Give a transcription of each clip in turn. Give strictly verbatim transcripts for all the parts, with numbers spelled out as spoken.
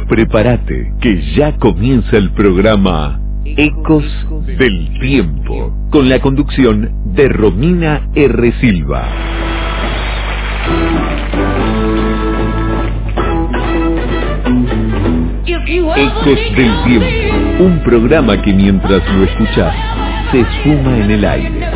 prepárate, que ya comienza el programa Ecos del Tiempo, con la conducción de Romina R. Silva. Ecos del Tiempo, un programa que mientras lo escuchás, se esfuma en el aire.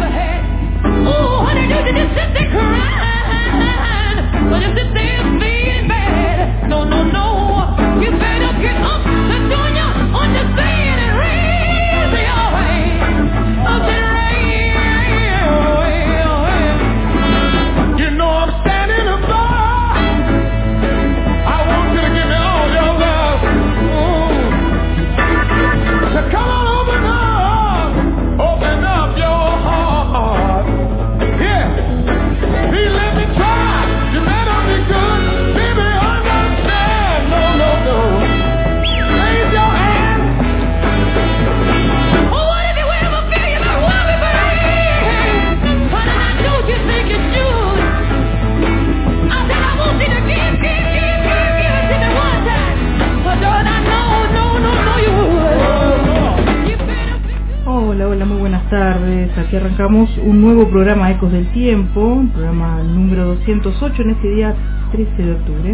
Tardes, aquí arrancamos un nuevo programa Ecos del Tiempo, programa número doscientos ocho en este día trece de octubre.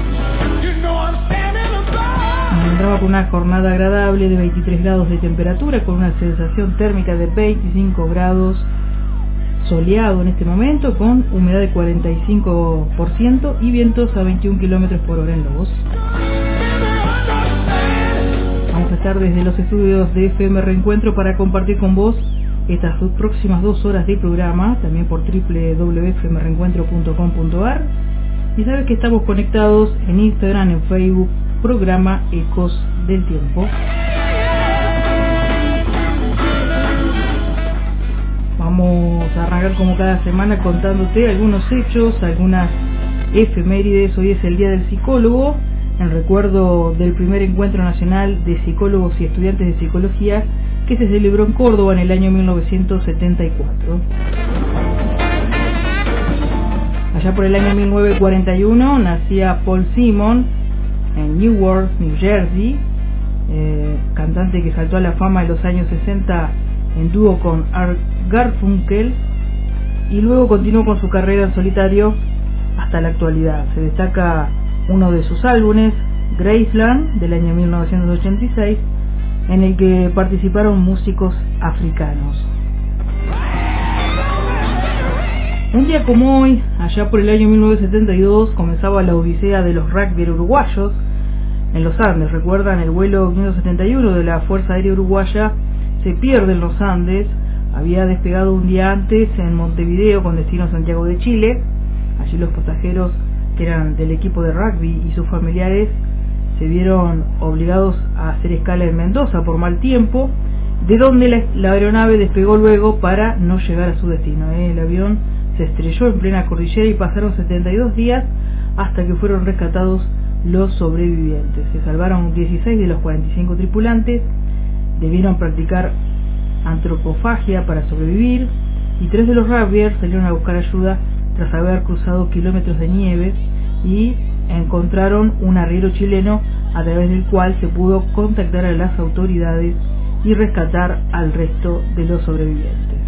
Nos encontramos con una jornada agradable de veintitrés grados de temperatura, con una sensación térmica de veinticinco grados, soleado en este momento, con humedad de cuarenta y cinco por ciento y vientos a veintiún kilómetros por hora en Lobos. Vamos a estar desde los estudios de F M Reencuentro para compartir con vos estas dos próximas dos horas de programa, también por doble u doble u doble u punto f m reencuentro punto com punto a r. Y sabes que estamos conectados en Instagram, en Facebook, programa Ecos del Tiempo. Vamos a arrancar como cada semana contándote algunos hechos, algunas efemérides. Hoy es el Día del Psicólogo, en recuerdo del primer encuentro nacional de psicólogos y estudiantes de psicología que se celebró en Córdoba en el año mil novecientos setenta y cuatro. Allá por el año mil novecientos cuarenta y uno nacía Paul Simon en Newark, New Jersey, eh, cantante que saltó a la fama en los años sesenta en dúo con Art Garfunkel y luego continuó con su carrera en solitario hasta la actualidad. Se destaca uno de sus álbumes, Graceland, del año mil novecientos ochenta y seis, en el que participaron músicos africanos. Un día como hoy, allá por el año mil novecientos setenta y dos, comenzaba la odisea de los rugby uruguayos en los Andes. Recuerdan, el vuelo quinientos setenta y uno de la Fuerza Aérea Uruguaya se pierde en los Andes. Había despegado un día antes en Montevideo con destino a Santiago de Chile. Allí los pasajeros, que eran del equipo de rugby, y sus familiares se vieron obligados a hacer escala en Mendoza por mal tiempo, de donde la, la aeronave despegó luego para no llegar a su destino. ¿eh? El avión se estrelló en plena cordillera y pasaron setenta y dos días hasta que fueron rescatados los sobrevivientes. Se salvaron dieciséis de los cuarenta y cinco tripulantes, debieron practicar antropofagia para sobrevivir, y tres de los rugbyers salieron a buscar ayuda tras haber cruzado kilómetros de nieve y encontraron un arriero chileno a través del cual se pudo contactar a las autoridades y rescatar al resto de los sobrevivientes.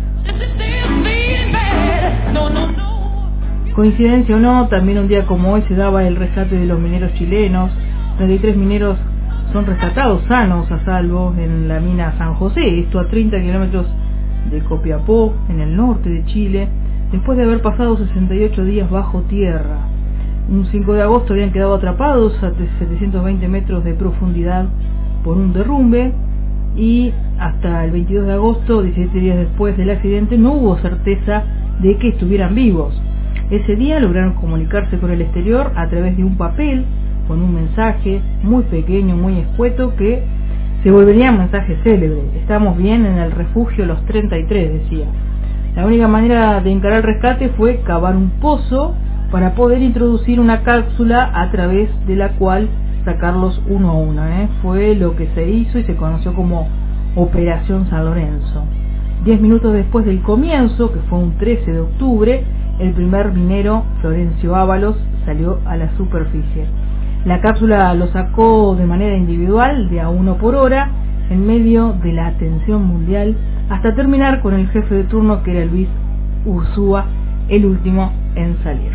Coincidencia o no, también un día como hoy se daba el rescate de los mineros chilenos. treinta y tres mineros son rescatados sanos a salvo en la mina San José, esto a treinta kilómetros de Copiapó, en el norte de Chile, después de haber pasado sesenta y ocho días bajo tierra. Un cinco de agosto habían quedado atrapados a setecientos veinte metros de profundidad por un derrumbe, y hasta el veintidós de agosto, diecisiete días después del accidente, no hubo certeza de que estuvieran vivos. Ese día lograron comunicarse con el exterior a través de un papel con un mensaje muy pequeño, muy escueto, que se volvería un mensaje célebre. Estamos bien en el refugio Los treinta y tres, decía. La única manera de encarar el rescate fue cavar un pozo para poder introducir una cápsula a través de la cual sacarlos uno a uno. ¿eh? Fue lo que se hizo y se conoció como Operación San Lorenzo. Diez minutos después del comienzo, que fue un trece de octubre, el primer minero, Florencio Ábalos, salió a la superficie. La cápsula lo sacó de manera individual, de a uno por hora, en medio de la atención mundial, hasta terminar con el jefe de turno, que era Luis Urzúa, el último en salir.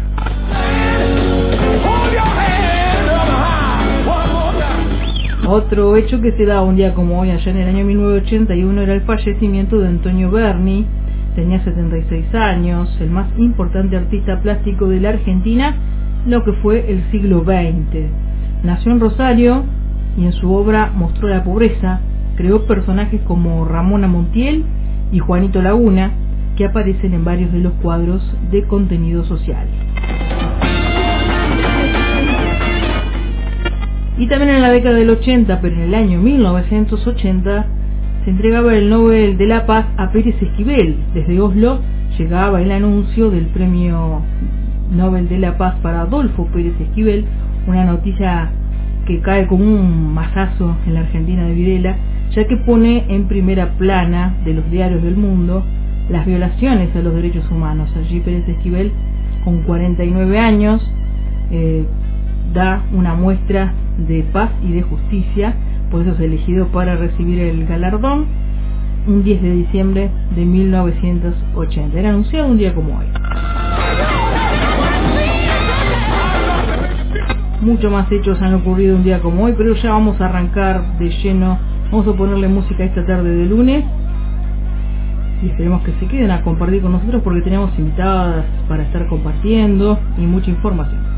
Otro hecho que se da un día como hoy, allá en el año mil novecientos ochenta y uno, era el fallecimiento de Antonio Berni. Tenía setenta y seis años, el más importante artista plástico de la Argentina, lo que fue el siglo veinte. Nació en Rosario y en su obra mostró la pobreza. Creó personajes como Ramona Montiel y Juanito Laguna, que aparecen en varios de los cuadros de contenido social. Y también en la década del ochenta, pero en el año mil novecientos ochenta, se entregaba el Nobel de la Paz a Pérez Esquivel. Desde Oslo llegaba el anuncio del premio Nobel de la Paz para Adolfo Pérez Esquivel, una noticia que cae como un mazazo en la Argentina de Videla, ya que pone en primera plana de los diarios del mundo las violaciones a los derechos humanos. Allí Pérez Esquivel, con cuarenta y nueve años, eh, da una muestra de paz y de justicia, por eso es elegido para recibir el galardón un diez de diciembre de mil novecientos ochenta. Era anunciado un día como hoy. Muchos más hechos han ocurrido un día como hoy, pero ya vamos a arrancar de lleno. Vamos a ponerle música esta tarde de lunes y esperemos que se queden a compartir con nosotros, porque tenemos invitadas para estar compartiendo y mucha información.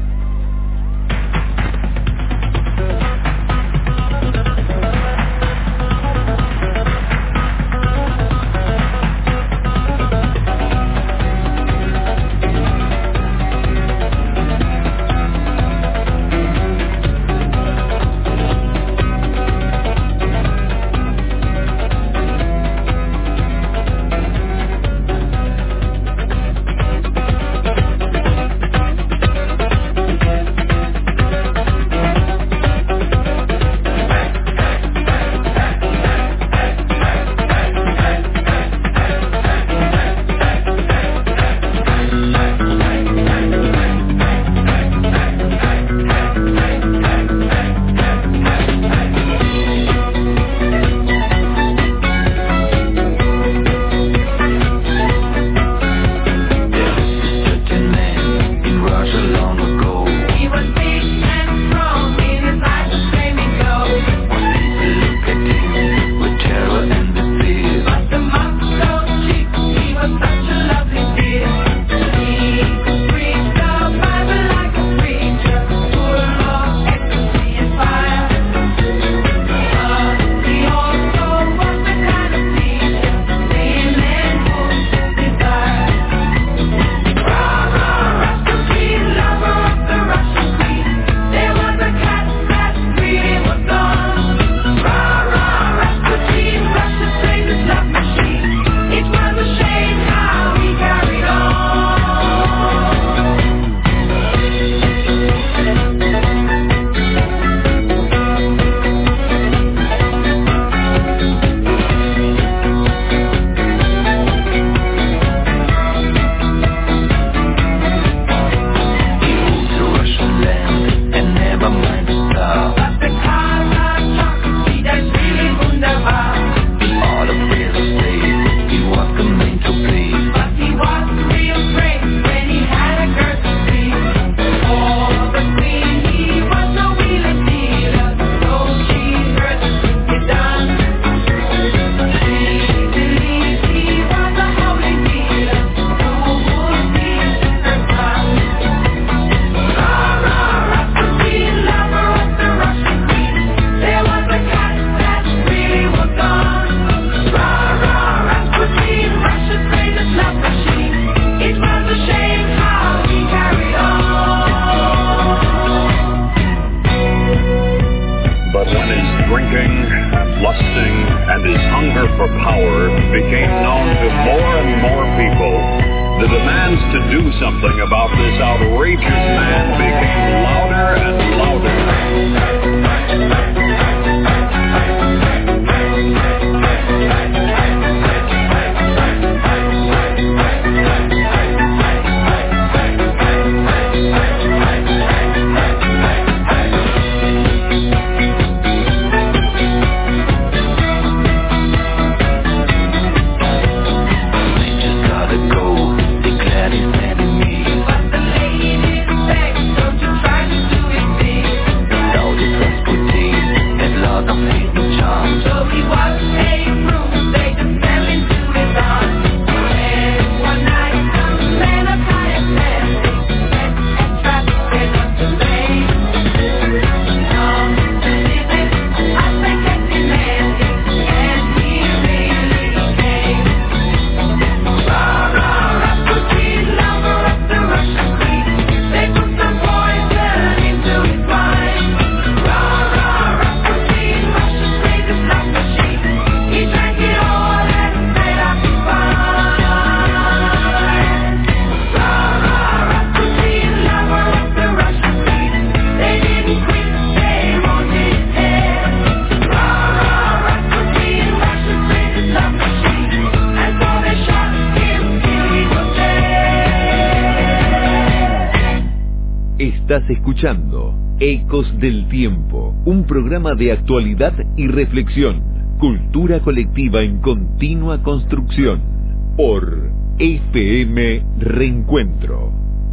Estás escuchando Ecos del Tiempo, un programa de actualidad y reflexión, cultura colectiva en continua construcción, por F M Reencuentro.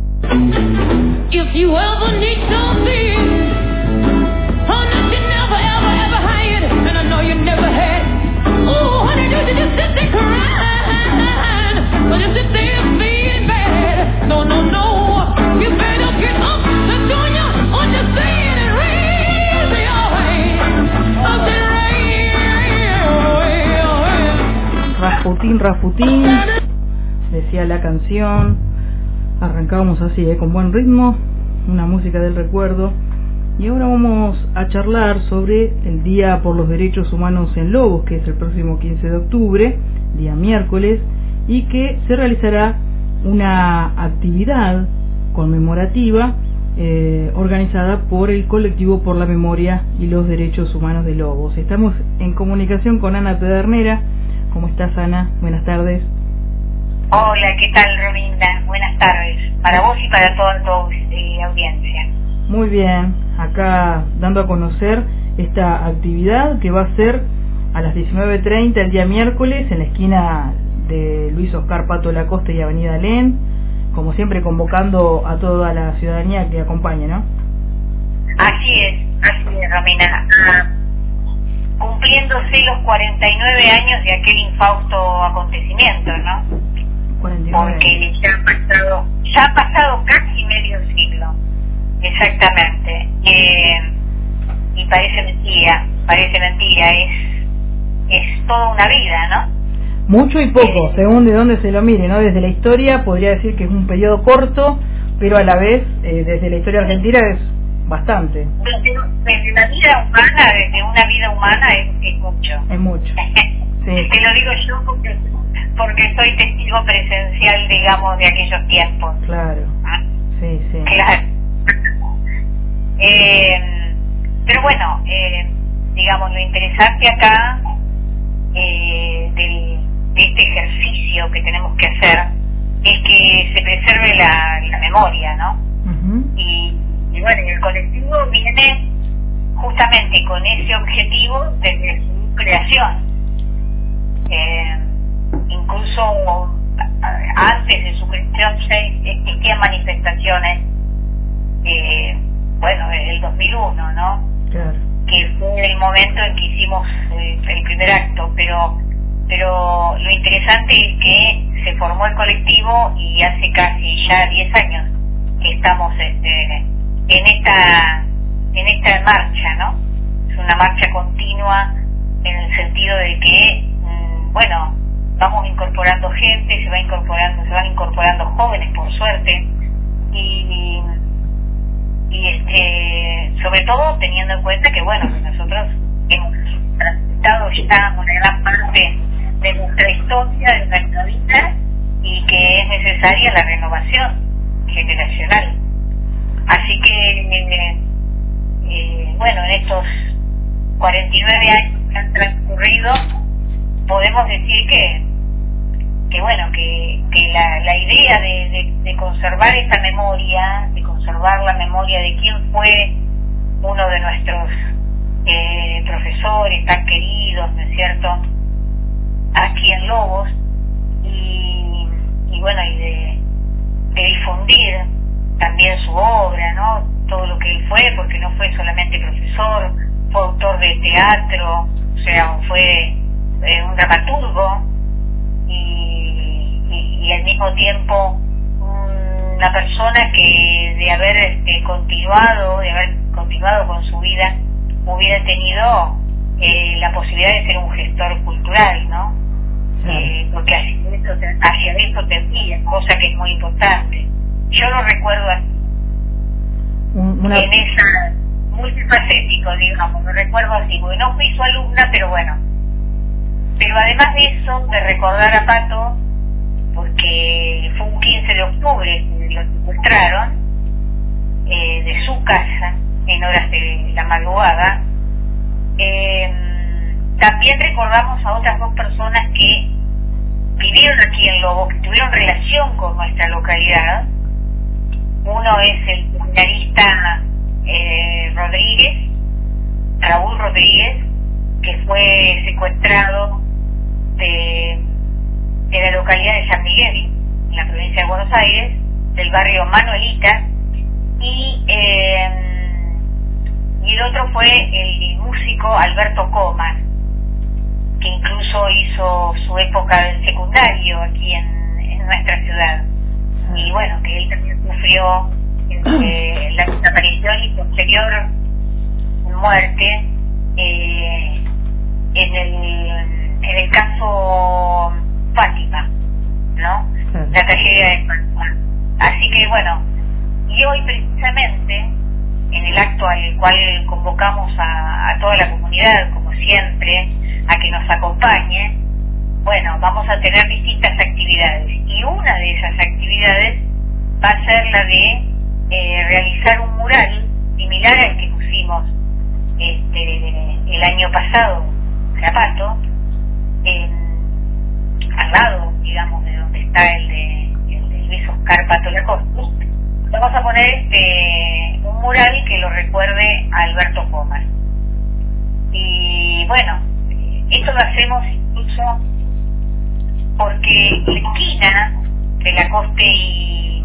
If you ever need something, oh, that you never, ever, ever had, and I know you never had. Oh, honey, do you just sit there crying? But you sit there feeling bad. No, no, no, you better get up and join you on the stand and raise your hand. Up and raise. Rasputín, Rasputín, decía la canción. Arrancábamos así, ¿eh? Con buen ritmo, una música del recuerdo. Y ahora vamos a charlar sobre el Día por los Derechos Humanos en Lobos, que es el próximo quince de octubre, día miércoles, y que se realizará una actividad conmemorativa eh, organizada por el Colectivo por la Memoria y los Derechos Humanos de Lobos. Estamos en comunicación con Ana Pedernera. ¿Cómo estás, Ana? Buenas tardes. Hola, ¿qué tal, Rominda? Buenas tardes, para vos y para toda tu eh, audiencia. Muy bien, acá dando a conocer esta actividad que va a ser a las diecinueve treinta el día miércoles en la esquina de Luis Oscar Pato Lacoste y Avenida Alén, como siempre convocando a toda la ciudadanía que acompañe, ¿no? Así es, así es, Romina. Ah, cumpliéndose los cuarenta y nueve años de aquel infausto acontecimiento, ¿no? cuarenta y nueve. Porque ya ha pasado, ya ha pasado casi medio siglo, exactamente. Eh, y parece mentira, parece mentira, es, es toda una vida, ¿no? Mucho y poco, eh, según de dónde se lo mire, ¿no? Desde la historia podría decir que es un periodo corto, pero a la vez, eh, desde la historia argentina es bastante. Desde, desde la vida humana, desde una vida humana es, es mucho. Es mucho. Sí. Te lo digo yo porque porque soy testigo presencial, digamos, de aquellos tiempos. Claro. ¿Ah? Sí, sí. Claro. Eh, pero bueno, eh, digamos, lo interesante acá eh, del, de este ejercicio que tenemos que hacer es que se preserve la, la memoria, ¿no? Uh-huh. Y, y bueno, el colectivo viene justamente con ese objetivo desde su creación. Eh, incluso antes de su creación ya existían manifestaciones, eh, bueno, en el dos mil uno, ¿no? Claro. Que fue el momento en que hicimos eh, el primer acto, pero pero lo interesante es que se formó el colectivo y hace casi ya diez años que estamos este, en esta en esta marcha, ¿no? Es una marcha continua en el sentido de que, mmm, bueno, vamos incorporando gente, se va incorporando, se van incorporando jóvenes, por suerte, y, y este, sobre todo teniendo en cuenta que, bueno, nosotros hemos transitado ya una gran parte de nuestra historia, de nuestra vida, y que es necesaria la renovación generacional. Así que, eh, eh, bueno, en estos cuarenta y nueve años que han transcurrido, podemos decir que que bueno, que, que la, la idea de, de, de conservar esa memoria, de conservar la memoria de quién fue uno de nuestros eh, profesores tan queridos, ¿no es cierto?, aquí en Lobos, y, y bueno, y de, de difundir también su obra, ¿no?, todo lo que él fue, porque no fue solamente profesor, fue autor de teatro, o sea, fue eh, un dramaturgo y, y, y al mismo tiempo una persona que de haber este, continuado, de haber continuado con su vida, hubiera tenido eh, la posibilidad de ser un gestor cultural, ¿no? Sí. Eh, porque hacia eso, hacia eso tendría, cosa que es muy importante. Yo lo recuerdo así, una... en esa multifacético, digamos, lo recuerdo así, porque no fui su alumna, pero bueno. Pero además de eso, de recordar a Pato, porque fue un quince de octubre que lo secuestraron eh, de su casa en horas de la madrugada. Eh, también recordamos a otras dos personas que vivieron aquí en Lobos, que tuvieron relación con nuestra localidad. Uno es el seminarista eh, Rodríguez, Raúl Rodríguez, que fue secuestrado de, de la localidad de San Miguel, en la provincia de Buenos Aires, del barrio Manuelita, y eh, y el otro fue el músico Alberto Comas, que incluso hizo su época del secundario aquí en, en nuestra ciudad. Y bueno, que él también sufrió eh, la desaparición y posterior muerte eh, en el en el caso Fátima, ¿no? La tragedia de Fátima. Así que bueno, y hoy precisamente en el acto al cual convocamos a, a toda la comunidad, como siempre, a que nos acompañe, bueno, vamos a tener distintas actividades, y una de esas actividades va a ser la de eh, realizar un mural similar al que pusimos este, el año pasado, Zapato, en, al lado, digamos, de donde está el de, el de Luis Oscar Pato Lacoste. Vamos a poner este, un mural que lo recuerde a Alberto Comas. Y bueno, esto lo hacemos incluso porque la esquina de Lacoste y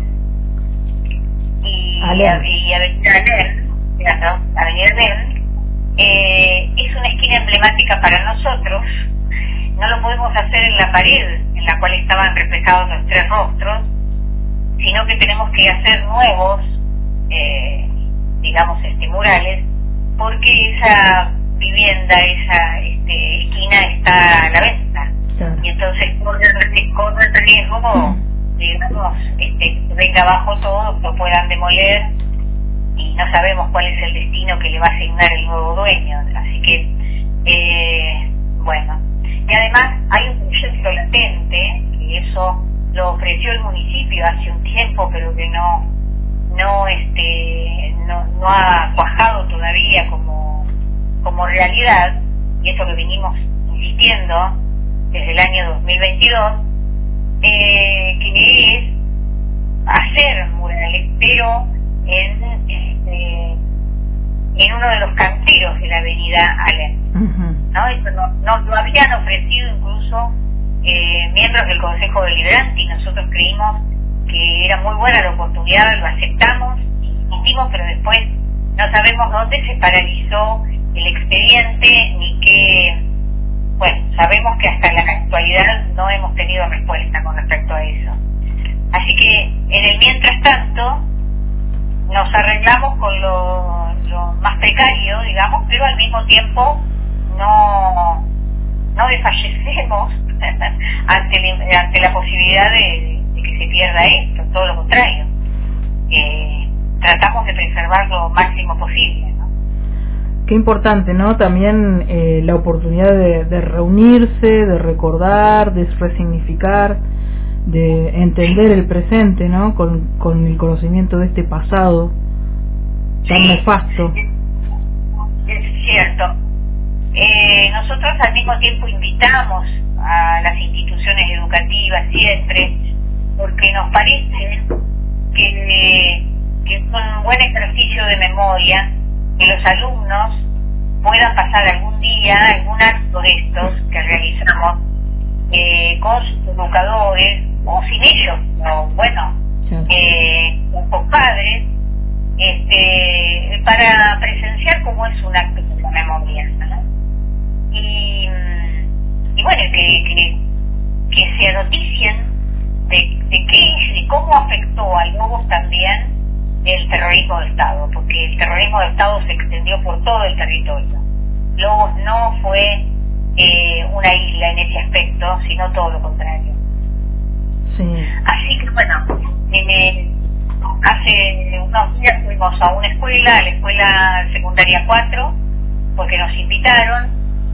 y, y Avenida Alem, ¿no? Avenida Alem, eh, es una esquina emblemática para nosotros. No lo podemos hacer en la pared en la cual estaban reflejados los tres rostros, sino que tenemos que hacer nuevos, eh, digamos, este, murales, porque esa vivienda, esa este, esquina está a la venta. Claro. Y entonces corre el riesgo, digamos, este, que venga abajo todo, lo puedan demoler, y no sabemos cuál es el destino que le va a asignar el nuevo dueño. Así que, eh, bueno. Y además hay un proyecto latente, que eso lo ofreció el municipio hace un tiempo, pero que no no este no, no ha cuajado todavía como como realidad, y eso lo vinimos insistiendo desde el año dos mil veintidós, eh, que es hacer murales, pero en este, en uno de los canteros de la avenida Alem. Uh-huh. ¿No? Eso no, no lo habían ofrecido incluso eh, miembros del Consejo Deliberante, y nosotros creímos que era muy buena la oportunidad, lo aceptamos, insistimos, pero después no sabemos dónde se paralizó el expediente, ni qué. Bueno, sabemos que hasta la actualidad no hemos tenido respuesta con respecto a eso. Así que en el mientras tanto nos arreglamos con lo, lo más precario, digamos, pero al mismo tiempo no no desfallecemos ante, la, ante la posibilidad de, de que se pierda esto, todo lo contrario. Eh, tratamos de preservar lo máximo posible, ¿no? Qué importante, ¿no? También eh, la oportunidad de, de reunirse, de recordar, de resignificar, de entender el presente, ¿no? Con, con el conocimiento de este pasado tan sí, nefasto. Es, es cierto. Eh, nosotros al mismo tiempo invitamos a las instituciones educativas siempre, porque nos parece que, que es un buen ejercicio de memoria que los alumnos puedan pasar algún día algún acto de estos que realizamos eh, con sus educadores o sin ellos, o bueno, eh, con sus padres, este, para presenciar cómo es un acto de la memoria, ¿no? Y, y bueno, que, que, que se noticien de, de qué, de cómo afectó a Lobos también el terrorismo de Estado, porque el terrorismo de Estado se extendió por todo el territorio. Lobos no fue eh, una isla en ese aspecto, sino todo lo contrario. Sí. Así que bueno, eh, hace unos días fuimos a una escuela, a la escuela secundaria cuatro, porque nos invitaron,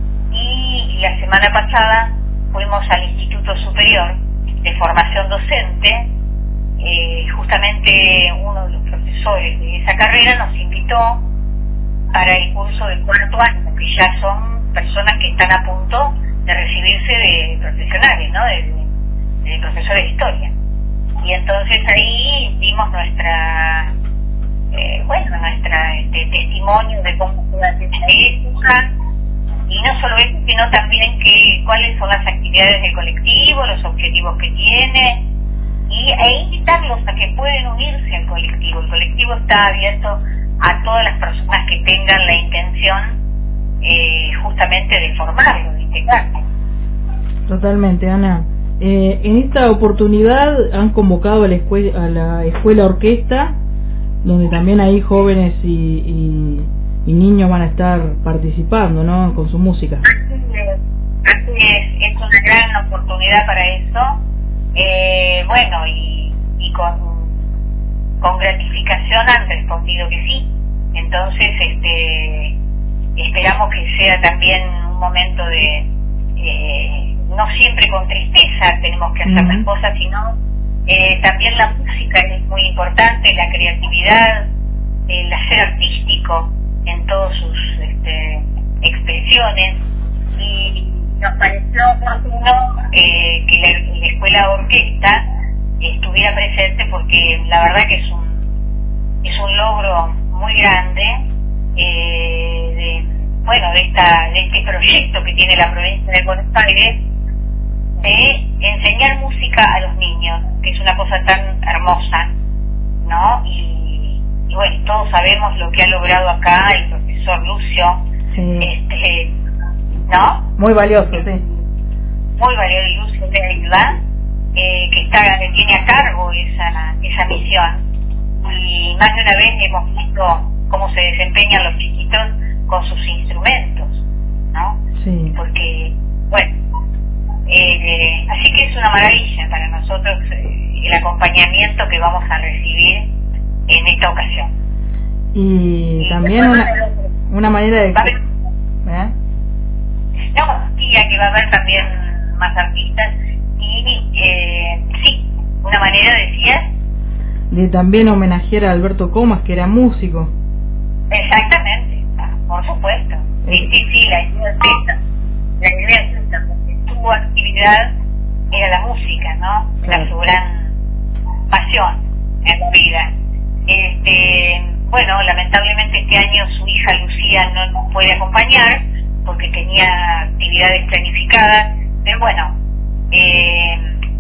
y la semana pasada fuimos al Instituto Superior de Formación Docente. Eh, justamente uno de los profesores de esa carrera nos invitó para el curso del cuarto año, que ya son personas que están a punto de recibirse de profesionales, ¿no? De, de profesores de historia. Y entonces ahí dimos nuestra, eh, bueno, nuestra este, testimonio de cómo fue esa época, y no solo eso, sino también que cuáles son las actividades del colectivo, los objetivos que tiene, y e invitarlos a que pueden unirse al colectivo. El colectivo está abierto a todas las personas que tengan la intención eh, justamente de formarlo, de integrarse. Totalmente, Ana. Eh, en esta oportunidad han convocado a la escuela, a la escuela orquesta, donde también hay jóvenes y, y, y niños van a estar participando, ¿no?, con su música. Así es, así es, es una gran oportunidad para eso. Eh, bueno, y, y con, con gratificación han respondido que sí. Entonces, este, esperamos que sea también un momento de, eh, no siempre con tristeza tenemos que hacer Uh-huh. las cosas, sino eh, también la música es muy importante, la creatividad, el hacer artístico en todas sus este, expresiones, y nos pareció oportuno eh, que la, la escuela orquesta estuviera presente, porque la verdad que es un es un logro muy grande eh, de, bueno, de esta de este proyecto que tiene la provincia de Buenos Aires de enseñar música a los niños, que es una cosa tan hermosa, ¿no? Y, y bueno, todos sabemos lo que ha logrado acá el profesor Lucio, Sí. este, ¿no? Muy valioso, sí. Muy valioso, Lucio de Ayudá, eh, que está, que tiene a cargo esa, esa misión. Y más de una vez hemos visto cómo se desempeñan los chiquitos con sus instrumentos, ¿no? Sí. Porque, bueno, eh, así que es una maravilla para nosotros eh, el acompañamiento que vamos a recibir en esta ocasión. Y, Y también después una, va a haber- una manera de... va a haber- ¿Eh? No, sí, ya que va a haber también más artistas, y eh, sí, una manera, decías. De también homenajear a Alberto Comas, que era músico. Exactamente, ah, por supuesto. Sí, sí, sí, la idea es esa. La idea es esa, porque su actividad era la música, ¿no? Era Claro. su gran pasión en la vida. Este, bueno, lamentablemente este año su hija Lucía no nos puede acompañar porque tenía actividades planificadas, pero bueno, eh,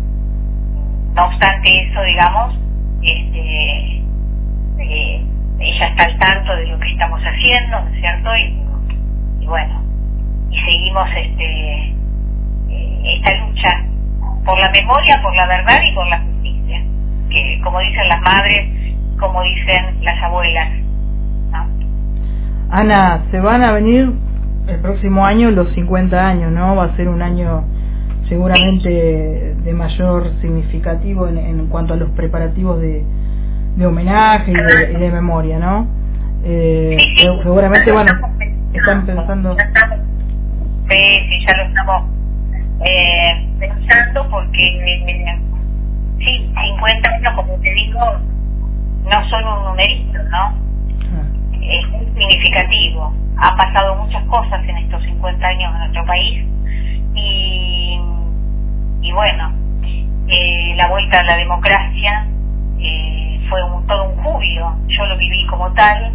no obstante eso, digamos, este, eh, ella está al tanto de lo que estamos haciendo, ¿no es cierto? Y, y bueno, y seguimos este eh, esta lucha por la memoria, por la verdad y por la justicia, que como dicen las madres, como dicen las abuelas, ¿no? Ana, se van a venir el próximo año los cincuenta años, ¿no? Va a ser un año seguramente de mayor significativo en, en cuanto a los preparativos de, de homenaje y de, y de memoria, ¿no? Eh, Sí, sí, seguramente, ya lo bueno, estamos pensando, están pensando... ya estamos, sí, sí, ya lo estamos eh, pensando, porque eh, sí, cincuenta años, como te digo, no son un numerito, ¿no? Es muy significativo. Han pasado muchas cosas en estos cincuenta años en nuestro país, y, y bueno, eh, la vuelta a la democracia eh, fue un, todo un júbilo. Yo lo viví como tal,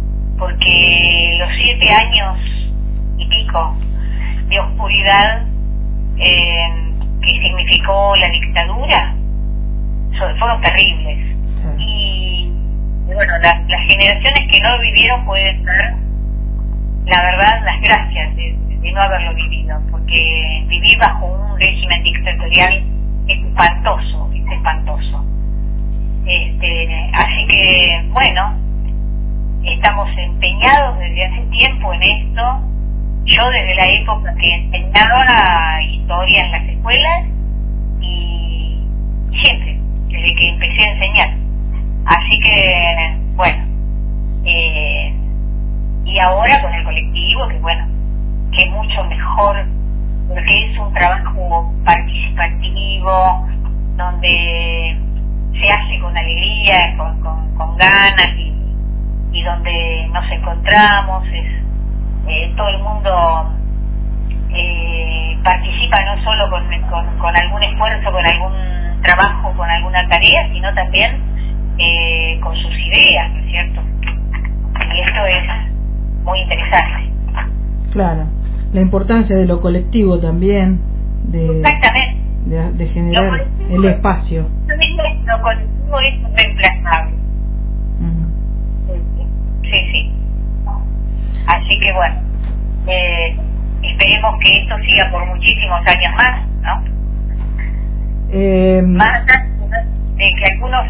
porque los siete años y pico de oscuridad eh, que significó la dictadura so, fueron terribles. Y bueno, las, las generaciones que no lo vivieron pueden dar, la verdad, las gracias de, de no haberlo vivido, porque vivir bajo un régimen dictatorial es espantoso, es espantoso. Este, así que, bueno, estamos empeñados desde hace tiempo en esto. Yo desde la época que enseñaba historia en las escuelas y siempre, desde que empecé a enseñar. Así que, bueno, eh, y ahora con el colectivo, que bueno, que es mucho mejor, porque es un trabajo participativo, donde se hace con alegría, con, con, con ganas, y, y donde nos encontramos, es, eh, todo el mundo eh, participa no solo con, con, con algún esfuerzo, con algún trabajo, con alguna tarea, sino también eh, con sus ideas, ¿no es cierto? Y esto es muy interesante. Claro, la importancia de lo colectivo también, de, exactamente, de, de generar el espacio. Lo colectivo es reemplazable. Uh-huh. Sí, sí. Así que bueno, eh, esperemos que esto siga por muchísimos años más, ¿no? Eh, más de que algunos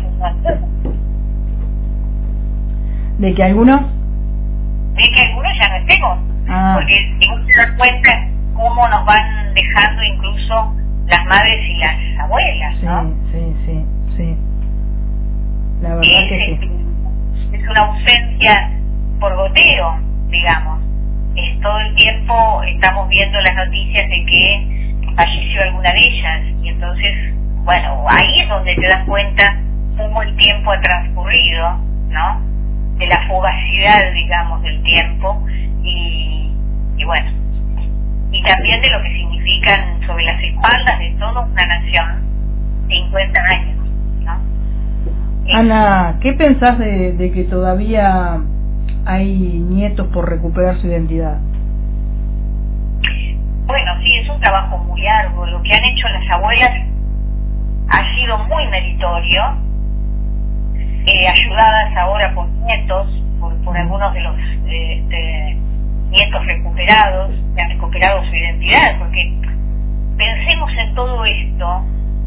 de que algunos de que algunos ya no estemos, ah. porque si uno se da cuenta cómo nos van dejando incluso las madres y las abuelas, ¿no? Sí, sí, sí, sí. La verdad es, que sí. Es una ausencia por goteo, digamos. Es todo el tiempo estamos viendo las noticias de que falleció alguna de ellas, y entonces, bueno, ahí es donde te das cuenta cómo el tiempo ha transcurrido, ¿no? De la fugacidad, digamos, del tiempo, y, y bueno, y también de lo que significan sobre las espaldas de toda una nación cincuenta años, ¿no? Ana, ¿qué pensás de, de que todavía hay nietos por recuperar su identidad? Bueno, sí, es un trabajo muy arduo. Lo que han hecho las abuelas ha sido muy meritorio, eh, ayudadas ahora por nietos, por, por algunos de los eh, de, nietos recuperados, que han recuperado su identidad, porque pensemos en todo esto,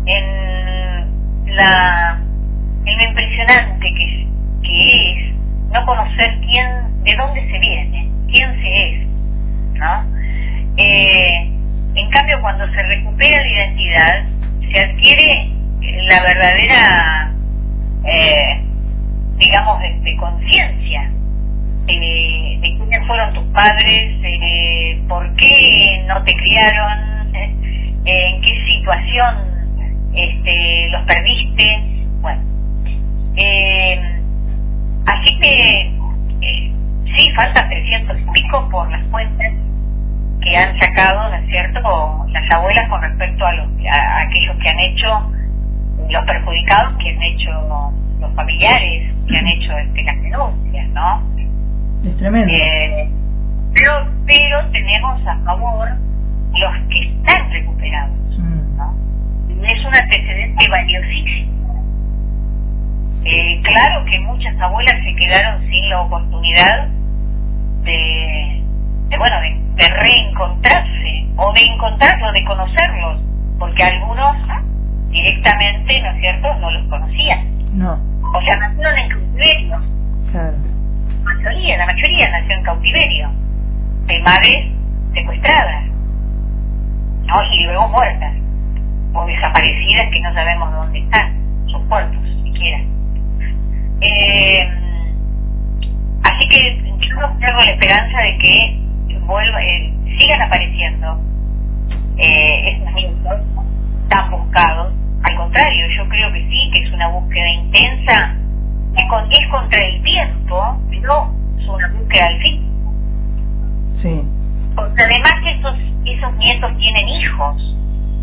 en la en lo impresionante que, que es no conocer quién, de dónde se viene, quién se es, ¿no? Eh, en cambio, cuando se recupera la identidad, se adquiere la verdadera, eh, digamos, de, de conciencia de, de quiénes fueron tus padres, eh, por qué no te criaron, eh, en qué situación este, los perdiste, bueno. Eh, así que eh, sí, faltan trescientos y pico por las cuentas que han sacado, ¿no es cierto?, las abuelas con respecto a, los, a, a aquellos que han hecho, los perjudicados que han hecho los familiares, que han hecho este, las denuncias, ¿no? Es tremendo. Eh, pero, pero tenemos a favor los que están recuperados, ¿no? Es un antecedente valiosísimo. Eh, claro que muchas abuelas se quedaron sin la oportunidad de, de bueno, de, de reencontrarse, o de encontrarlos, de conocerlos, porque algunos directamente, ¿no es cierto?, no los conocían. No. O sea, nacieron en cautiverio. Claro. La mayoría, la mayoría nació en cautiverio, de madres secuestradas, ¿no? Y luego muertas, o desaparecidas que no sabemos dónde están, sus cuerpos, siquiera. Eh, así que yo tengo la esperanza de que vuelva, eh, sigan apareciendo eh, estos niños tan buscados. Al contrario, yo creo que sí, que es una búsqueda intensa, que con, es contra el tiempo, pero es una búsqueda al fin. Sí. Porque además esos, esos nietos tienen hijos,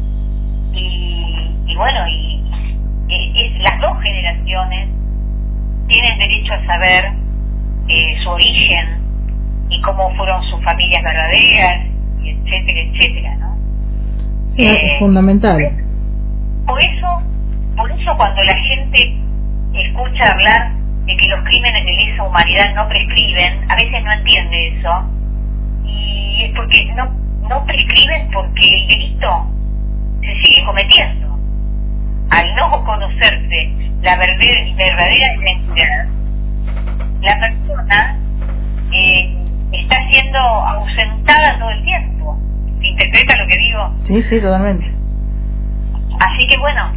y, y bueno, y, y es, las dos generaciones tienen derecho a saber eh, su origen y cómo fueron sus familias verdaderas, y etcétera, etcétera, ¿no? Sí, eh, es fundamental. Por eso, por eso cuando la gente escucha hablar de que los crímenes de lesa humanidad no prescriben, a veces no entiende eso, y es porque no, no prescriben porque el delito se sigue cometiendo. Al no conocerse la verdadera, verdadera identidad, la persona eh, está siendo ausentada todo el tiempo. ¿Se interpreta lo que digo? Sí, sí, totalmente. Así que bueno,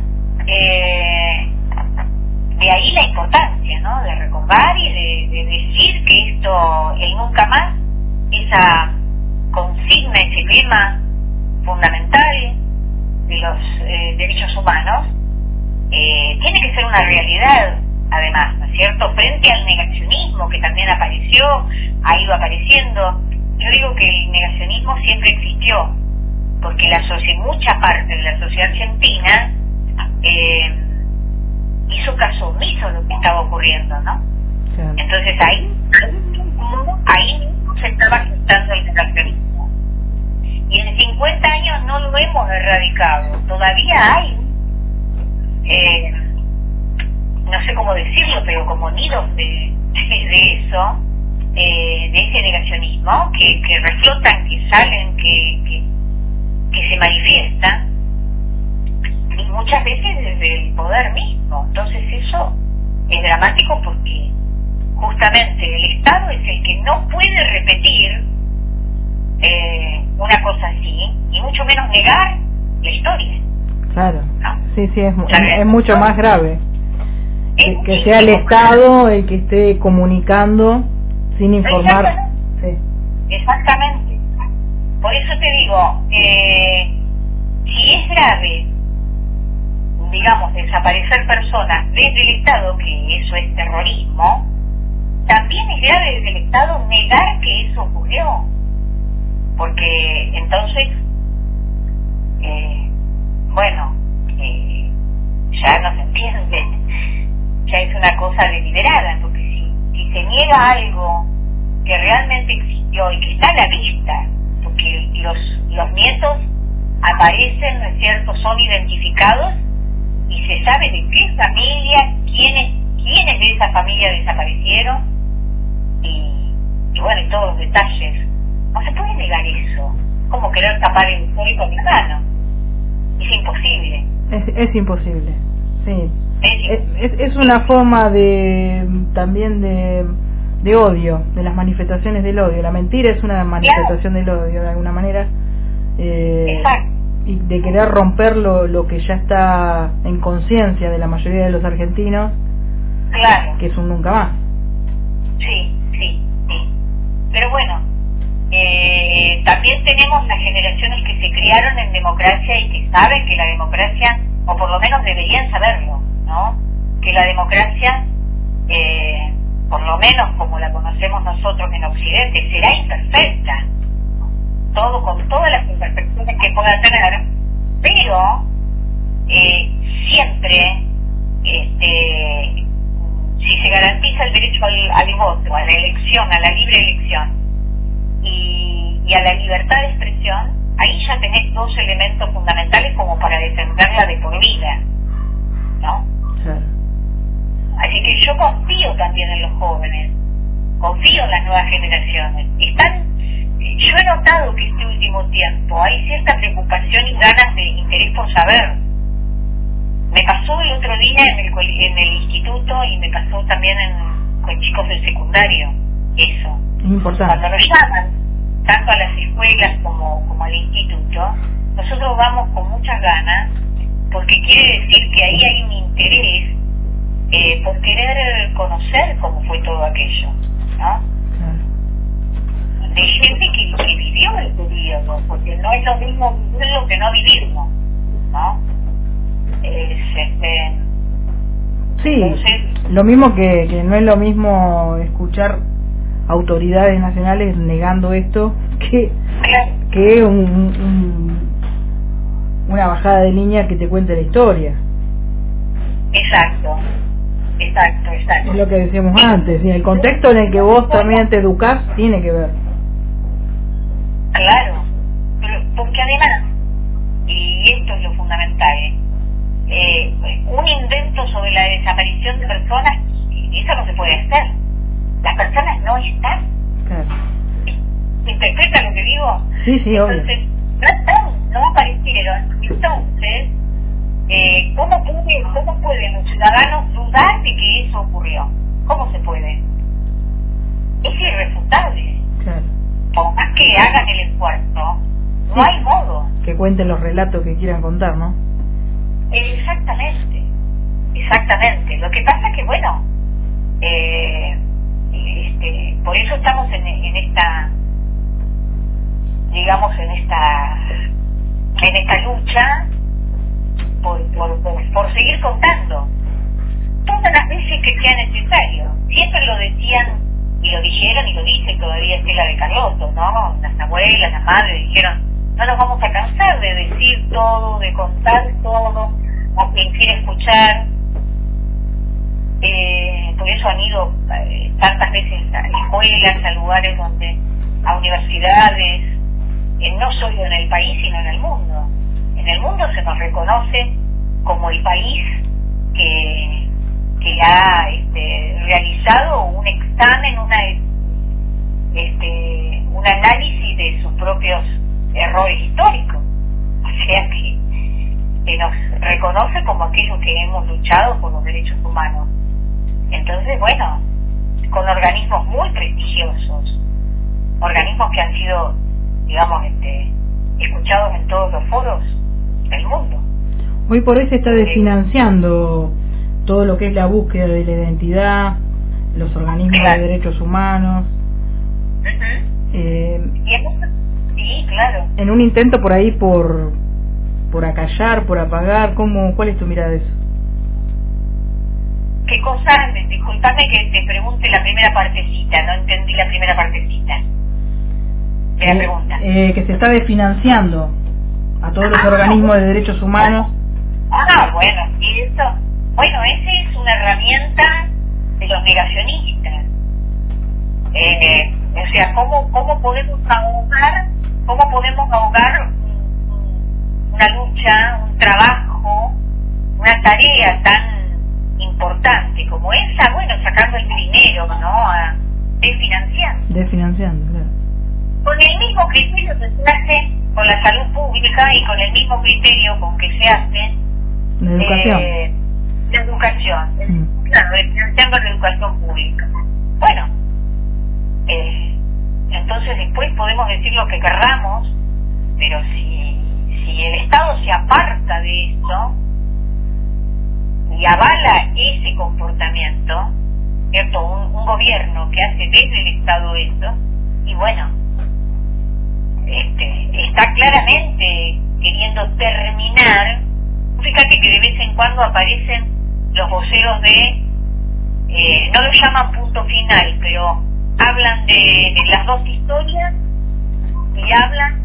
eh, de ahí la importancia, ¿no? De recordar y de, de decir que esto, el nunca más, esa consigna, ese lema fundamental de los eh, derechos humanos, eh, tiene que ser una realidad, además, ¿no es cierto? Frente al negacionismo que también apareció, ha ido apareciendo. Yo digo que el negacionismo siempre existió, porque la socia- mucha parte de la sociedad argentina eh, hizo caso omiso a lo que estaba ocurriendo, ¿no? Claro. Entonces ahí, ahí mismo se estaba gestando el negacionismo. Y en cincuenta años no lo hemos erradicado, todavía hay, eh, no sé cómo decirlo, pero como nidos de, de eso, eh, de ese negacionismo, que, que reflotan, que salen, que, que, que se manifiestan, y muchas veces desde el poder mismo. Entonces eso es dramático porque justamente el Estado es el que no puede repetir eh, una cosa así, y mucho menos negar la historia. Claro. ¿No? Sí, sí, es, mu- Claro. es mucho más grave. Es Que, que muchísimo sea el más Estado el que esté comunicando sin informar. Exactamente. Sí. Exactamente. Por eso te digo, eh, si es grave, digamos, desaparecer personas desde el Estado, que eso es terrorismo, también es grave desde el Estado negar que eso ocurrió. Porque entonces, eh, bueno, eh, ya no se entiende, ya es una cosa deliberada, porque si, si se niega algo que realmente existió y que está a la vista, porque los, los nietos aparecen, ¿no es cierto?, son identificados y se sabe de qué familia, quiénes, quiénes de esa familia desaparecieron y, y bueno, y todos los detalles. No se puede negar eso, como querer tapar el sol con la mano. Es imposible. Es, es imposible. Sí. Es, Es, es, es una forma de también de, de odio, de las manifestaciones del odio. La mentira es una manifestación del odio de alguna manera. Eh, Exacto. y de querer romper lo, lo que ya está en conciencia de la mayoría de los argentinos, Claro. que es un nunca más. Sí, sí, sí. Pero bueno, eh, también tenemos las generaciones que se criaron en democracia y que saben que la democracia, o por lo menos deberían saberlo, ¿no? Que la democracia, eh, por lo menos como la conocemos nosotros en Occidente, será imperfecta, todo con todas las imperfecciones que pueda tener, pero eh, siempre, este, si se garantiza el derecho al, al voto, a la elección, a la libre elección y, y a la libertad de expresión, ahí ya tenés dos elementos fundamentales como para defenderla de por vida, ¿no? Claro. Así que yo confío también en los jóvenes, confío en las nuevas generaciones. Están, yo he notado que este último tiempo hay cierta preocupación y ganas de interés por saber. Me pasó el otro día en el, coli- en el instituto y me pasó también en, con chicos del secundario, eso. Es importante. Cuando nos llaman, tanto a las escuelas como, como al instituto, nosotros vamos con muchas ganas, porque quiere decir que ahí hay un interés eh, por querer conocer cómo fue todo aquello, ¿no? Claro. De gente que, que vivió el periodo, porque no es lo mismo vivirlo que no vivirlo, ¿no? Es, este, Sí, entonces, lo mismo que, que no es lo mismo escuchar autoridades nacionales negando esto que, claro, que un, un- una bajada de línea que te cuente la historia. exacto, exacto, exacto. Es lo que decíamos antes, y el contexto en el que vos también te educás tiene que ver. Claro, pero porque además, y esto es lo fundamental, eh, un invento sobre la desaparición de personas, esa eso no se puede hacer. Las personas no están. Claro. ¿Se interpreta lo que digo? Sí, sí, Entonces, obvio. no están, no aparecieron. Entonces, eh, ¿cómo, puede, ¿cómo pueden los ciudadanos dudar de que eso ocurrió? ¿Cómo se puede? Es irrefutable. Claro. Por más que hagan el esfuerzo, no Sí. hay modo. Que cuenten los relatos que quieran contar, ¿no? Exactamente, exactamente. Lo que pasa es que, bueno, eh, este, por eso estamos en, en esta, digamos, en esta, en esta lucha por, por, por, por seguir contando todas las veces que sea necesario. Siempre lo decían y lo dijeron y lo dicen todavía Estela de Carlotto, ¿no? Las abuelas, las madres dijeron: no nos vamos a cansar de decir todo, de contar todo, a quien quiera escuchar. Eh, por eso han ido eh, tantas veces a escuelas, a lugares donde, a universidades, eh, no solo en el país sino en el mundo. En el mundo se nos reconoce como el país que, que ha este, realizado un examen, una, este, un análisis de sus propios errores históricos. O sea que, que nos reconoce como aquellos que hemos luchado por los derechos humanos. Entonces, bueno, con organismos muy prestigiosos, organismos que han sido, digamos, este, escuchados en todos los foros del mundo. Hoy por hoy se está desfinanciando todo lo que es la búsqueda de la identidad, los organismos Claro. de derechos humanos. Uh-huh. Eh, Y eso, sí, claro. en un intento por ahí por por acallar, por apagar, ¿cómo, ¿cuál es tu mirada de eso? ¿Qué cosa? Disculpame que te pregunte la primera partecita, no entendí la primera partecita de la Eh, pregunta. eh, que se está desfinanciando a todos los Ah, organismos de bueno. derechos humanos. Ah, bueno, y eso, bueno, esa es una herramienta de los negacionistas. Eh, o sea, ¿cómo, cómo podemos ahogar, cómo podemos ahogar un- una lucha, un trabajo, una tarea tan importante como esa? Bueno, sacando el dinero, ¿no? A, desfinanciando. Desfinanciando, claro. Con el mismo criterio que se hace con la salud pública y con el mismo criterio con que se hace La educación. eh, la educación, Mm. claro, financiando la educación pública. Bueno, eh, entonces después podemos decir lo que querramos, pero si, si el Estado se aparta de esto y avala ese comportamiento, ¿cierto? Un, un gobierno que hace desde el Estado eso, y bueno, este, está claramente queriendo terminar. Fíjate que de vez en cuando aparecen los voceros de, eh, no lo llaman punto final, pero hablan de, de las dos historias y hablan,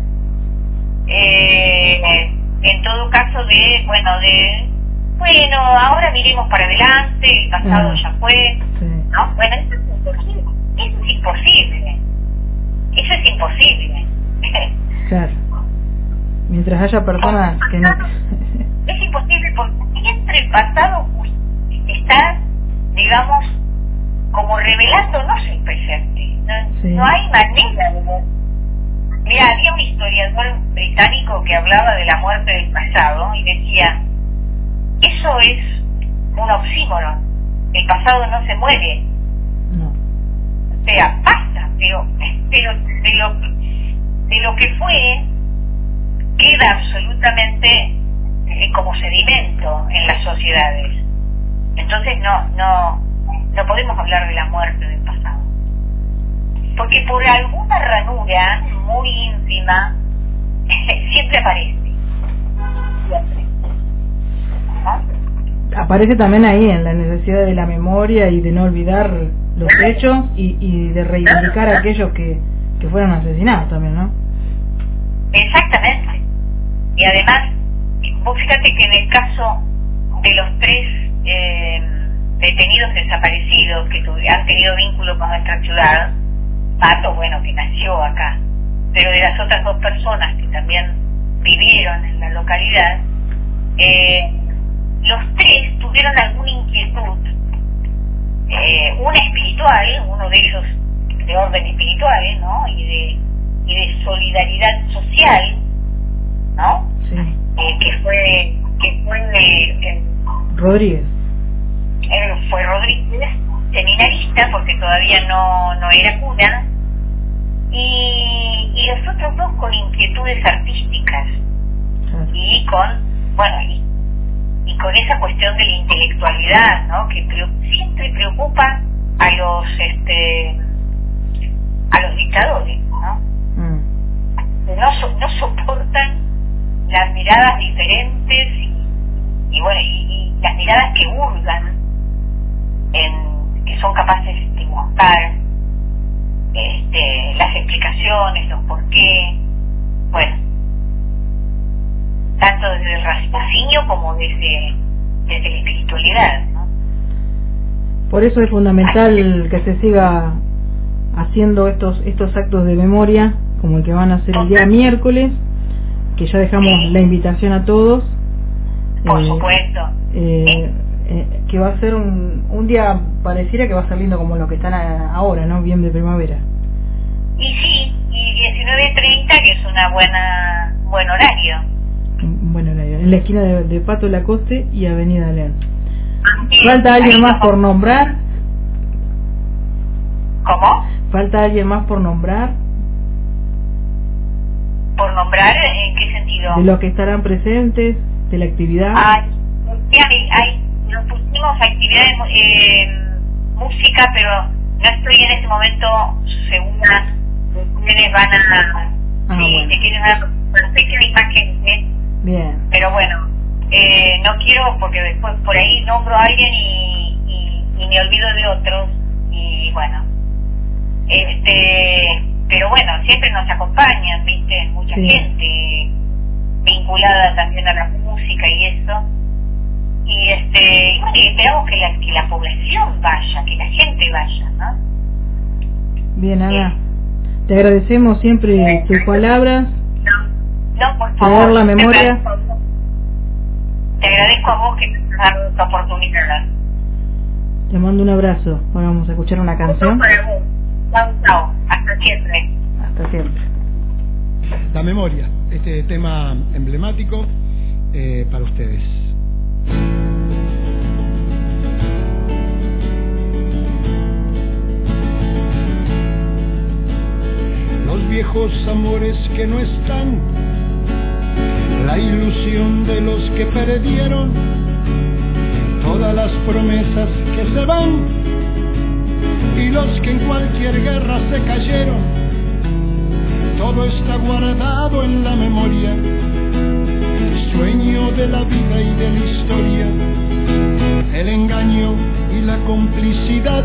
eh, en todo caso, de, bueno, de, bueno, ahora miremos para adelante, el pasado Ah. ya fue, Sí. ¿no? Bueno, eso es imposible, eso es imposible, eso es imposible. Claro. Mientras haya personas que no... Es imposible porque siempre el pasado está, digamos, como revelándose el presente. No, Sí. no hay manera de... Mira, había un historiador británico que hablaba de la muerte del pasado y decía, eso es un oxímoron, el pasado no se muere, No. o sea, pasa, pero, pero de, lo, de lo que fue queda absolutamente eh, como sedimento en las sociedades. Entonces no, no, no podemos hablar de la muerte del pasado, porque por alguna ranura muy ínfima siempre aparece, siempre, ¿no? Aparece también ahí en la necesidad de la memoria y de no olvidar los hechos y, y de reivindicar a aquellos que, que fueron asesinados también, ¿no? Exactamente. Y además, vos fíjate que en el caso de los tres eh, detenidos desaparecidos que tu, han tenido vínculo con nuestra ciudad, Pato, bueno, que nació acá, pero de las otras dos personas que también vivieron en la localidad, eh, los tres tuvieron alguna inquietud eh, una espiritual, uno de ellos de orden espiritual, ¿no? Y de, y de solidaridad social, ¿no? Sí. Eh, que fue, que fue eh, eh, Rodríguez. Él fue Rodríguez, seminarista, porque todavía no, no era cura, y, y los otros dos con inquietudes artísticas, Claro. y con, bueno, y, y con esa cuestión de la intelectualidad, ¿no? Que pre- siempre preocupa a los, este, a los dictadores, ¿no? Mm. No, so, no soportan las miradas diferentes y, y bueno, y, y las miradas que hurgan, en, que son capaces de mostrar este, las explicaciones, los por qué, bueno, tanto desde el raciocinio como desde, desde la espiritualidad, ¿no? Por eso es fundamental que se siga haciendo estos estos actos de memoria, como el que van a hacer el día miércoles, que ya dejamos Sí. la invitación a todos. Por Eh, supuesto. eh, Sí. eh, que va a ser un, un día, pareciera que va a ser lindo como lo que están a- ahora, ¿no? Bien de primavera. Y sí, y diecinueve treinta, que es una buena buen horario. Bueno, en la esquina de, de Pato Lacoste y Avenida León. Sí, ¿Falta alguien ahí más como- por nombrar? ¿Cómo? ¿Falta alguien más por nombrar? ¿Por nombrar? ¿En qué sentido? De los que estarán presentes, de la actividad. Ay, sí, hay, hay, nos pusimos actividades, eh, música, pero no estoy en este momento segura de quiénes van a, Ah, sí, bueno. de quiénes van a, no sé qué imagen es, Bien. pero bueno, eh, no quiero porque después por ahí nombro a alguien y, y, y me olvido de otros, y bueno, este, pero bueno, siempre nos acompañan, viste, mucha Sí. gente vinculada también a la música y eso, y este, y bueno, y esperamos que la, que la población vaya, que la gente vaya, ¿no? Bien, Ana. Te agradecemos siempre tus palabras. No, no, por Traer favor. la te memoria. agradezco a vos. Te agradezco a vos que me has dado esta oportunidad. Te mando un abrazo. Ahora vamos a escuchar una canción. Para vos. Chao, chao. Hasta siempre. Hasta siempre. La memoria, este tema emblemático eh, para ustedes. Los viejos amores que no están, la ilusión de los que perdieron, todas las promesas que se van y los que en cualquier guerra se cayeron. Todo está guardado en la memoria, sueño de la vida y de la historia, el engaño y la complicidad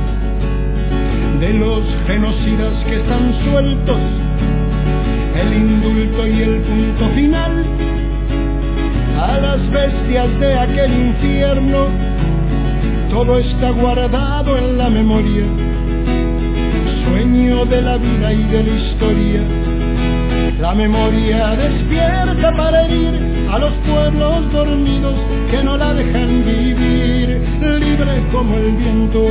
de los genocidas que están sueltos, el indulto y el punto final a las bestias de aquel infierno. Todo está guardado en la memoria, sueño de la vida y de la historia. La memoria despierta para herir a los pueblos dormidos que no la dejan vivir, libre como el viento.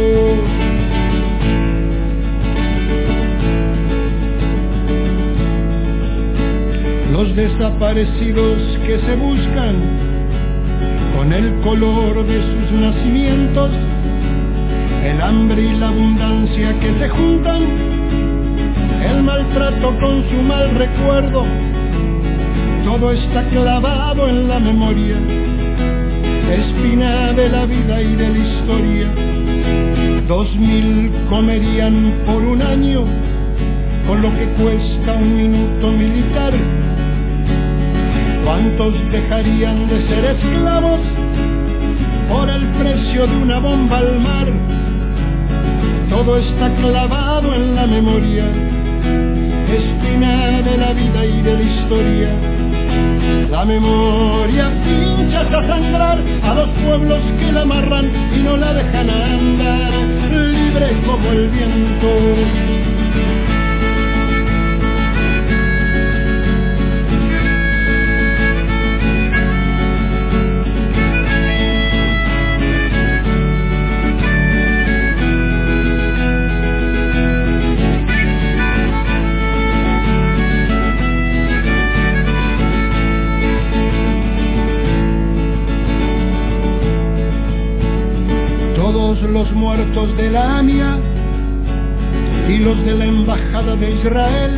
Los desaparecidos que se buscan con el color de sus nacimientos, el hambre y la abundancia que se juntan, el maltrato con su mal recuerdo, todo está clavado en la memoria, espina de la vida y de la historia. Dos mil comerían por un año con lo que cuesta un minuto militar. ¿Cuántos dejarían de ser esclavos por el precio de una bomba al mar? Todo está clavado en la memoria, espina de la vida y de la historia. La memoria pincha hasta sangrar a los pueblos que la amarran y no la dejan andar, libre como el viento. muertos de la A M I A y los de la Embajada de Israel,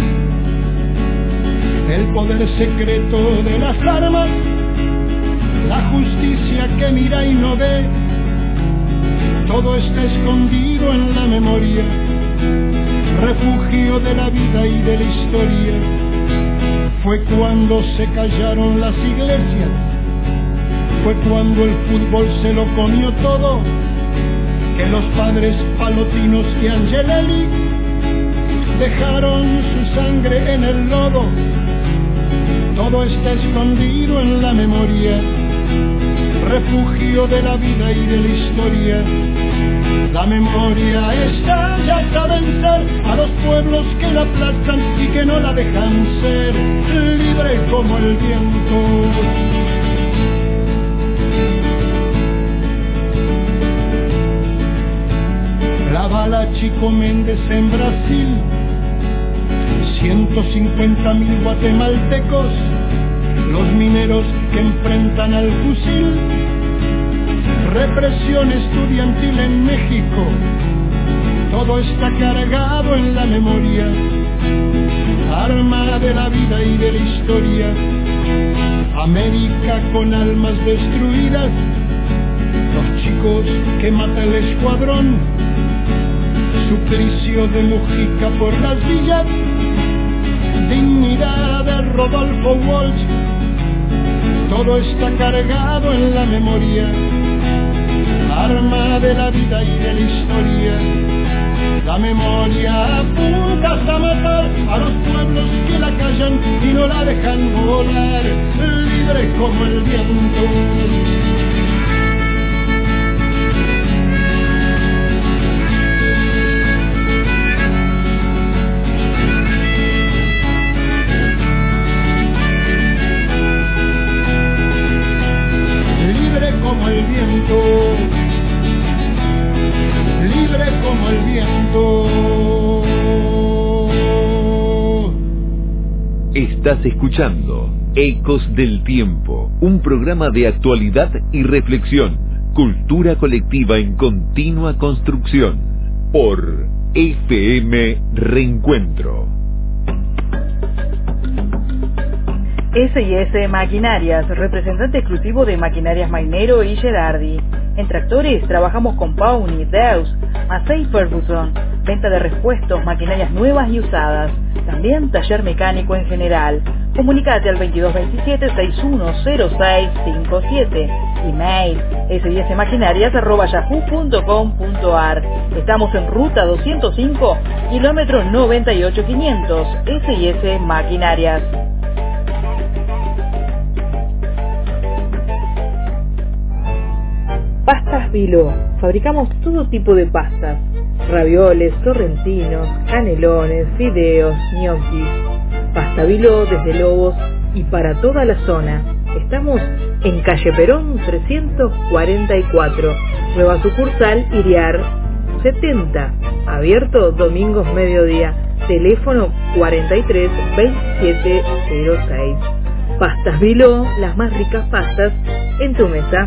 el poder secreto de las armas, la justicia que mira y no ve, todo está escondido en la memoria, refugio de la vida y de la historia. Fue cuando se callaron las iglesias, fue cuando el fútbol se lo comió todo, que los padres Palotinos y Angelelli dejaron su sangre en el lodo. Todo está escondido en la memoria, refugio de la vida y de la historia. La memoria está ya a vencer a los pueblos que la aplastan y que no la dejan ser, libre como el viento. La bala Chico Méndez en Brasil, ciento cincuenta mil guatemaltecos, los mineros que enfrentan al fusil, represión estudiantil en México, todo está cargado en la memoria, arma de la vida y de la historia. América con almas destruidas, los chicos que mata el escuadrón, suplicio de Mujica por las villas, dignidad de Rodolfo Walsh, todo está cargado en la memoria, arma de la vida y de la historia. La memoria apunta a matar a los pueblos que la callan y no la dejan volar, libre como el viento. Como el viento, libre como el viento. Estás escuchando Ecos del Tiempo, un programa de actualidad y reflexión, cultura colectiva en continua construcción, por F M Reencuentro. S y S Maquinarias, representante exclusivo de Maquinarias Mainero y Gerardi. En tractores trabajamos con Pauni, Deus, Massey Ferguson, venta de repuestos, maquinarias nuevas y usadas. También taller mecánico en general. Comunicate al veintidós veintisiete sesenta y uno cero seis cincuenta y siete. Email s y s maquinarias arroba yahoo punto com punto a r. Estamos en ruta doscientos cinco, kilómetro noventa y ocho quinientos. S y S Maquinarias. Pastas Viló. Fabricamos todo tipo de pastas: ravioles, sorrentinos, canelones, fideos, ñoquis. Pasta Viló desde Lobos y para toda la zona. Estamos en calle Perón trescientos cuarenta y cuatro, nueva sucursal Iriar setenta, abierto domingos mediodía. Teléfono cuarenta y tres veintisiete cero seis. Pastas Viló, las más ricas pastas en tu mesa.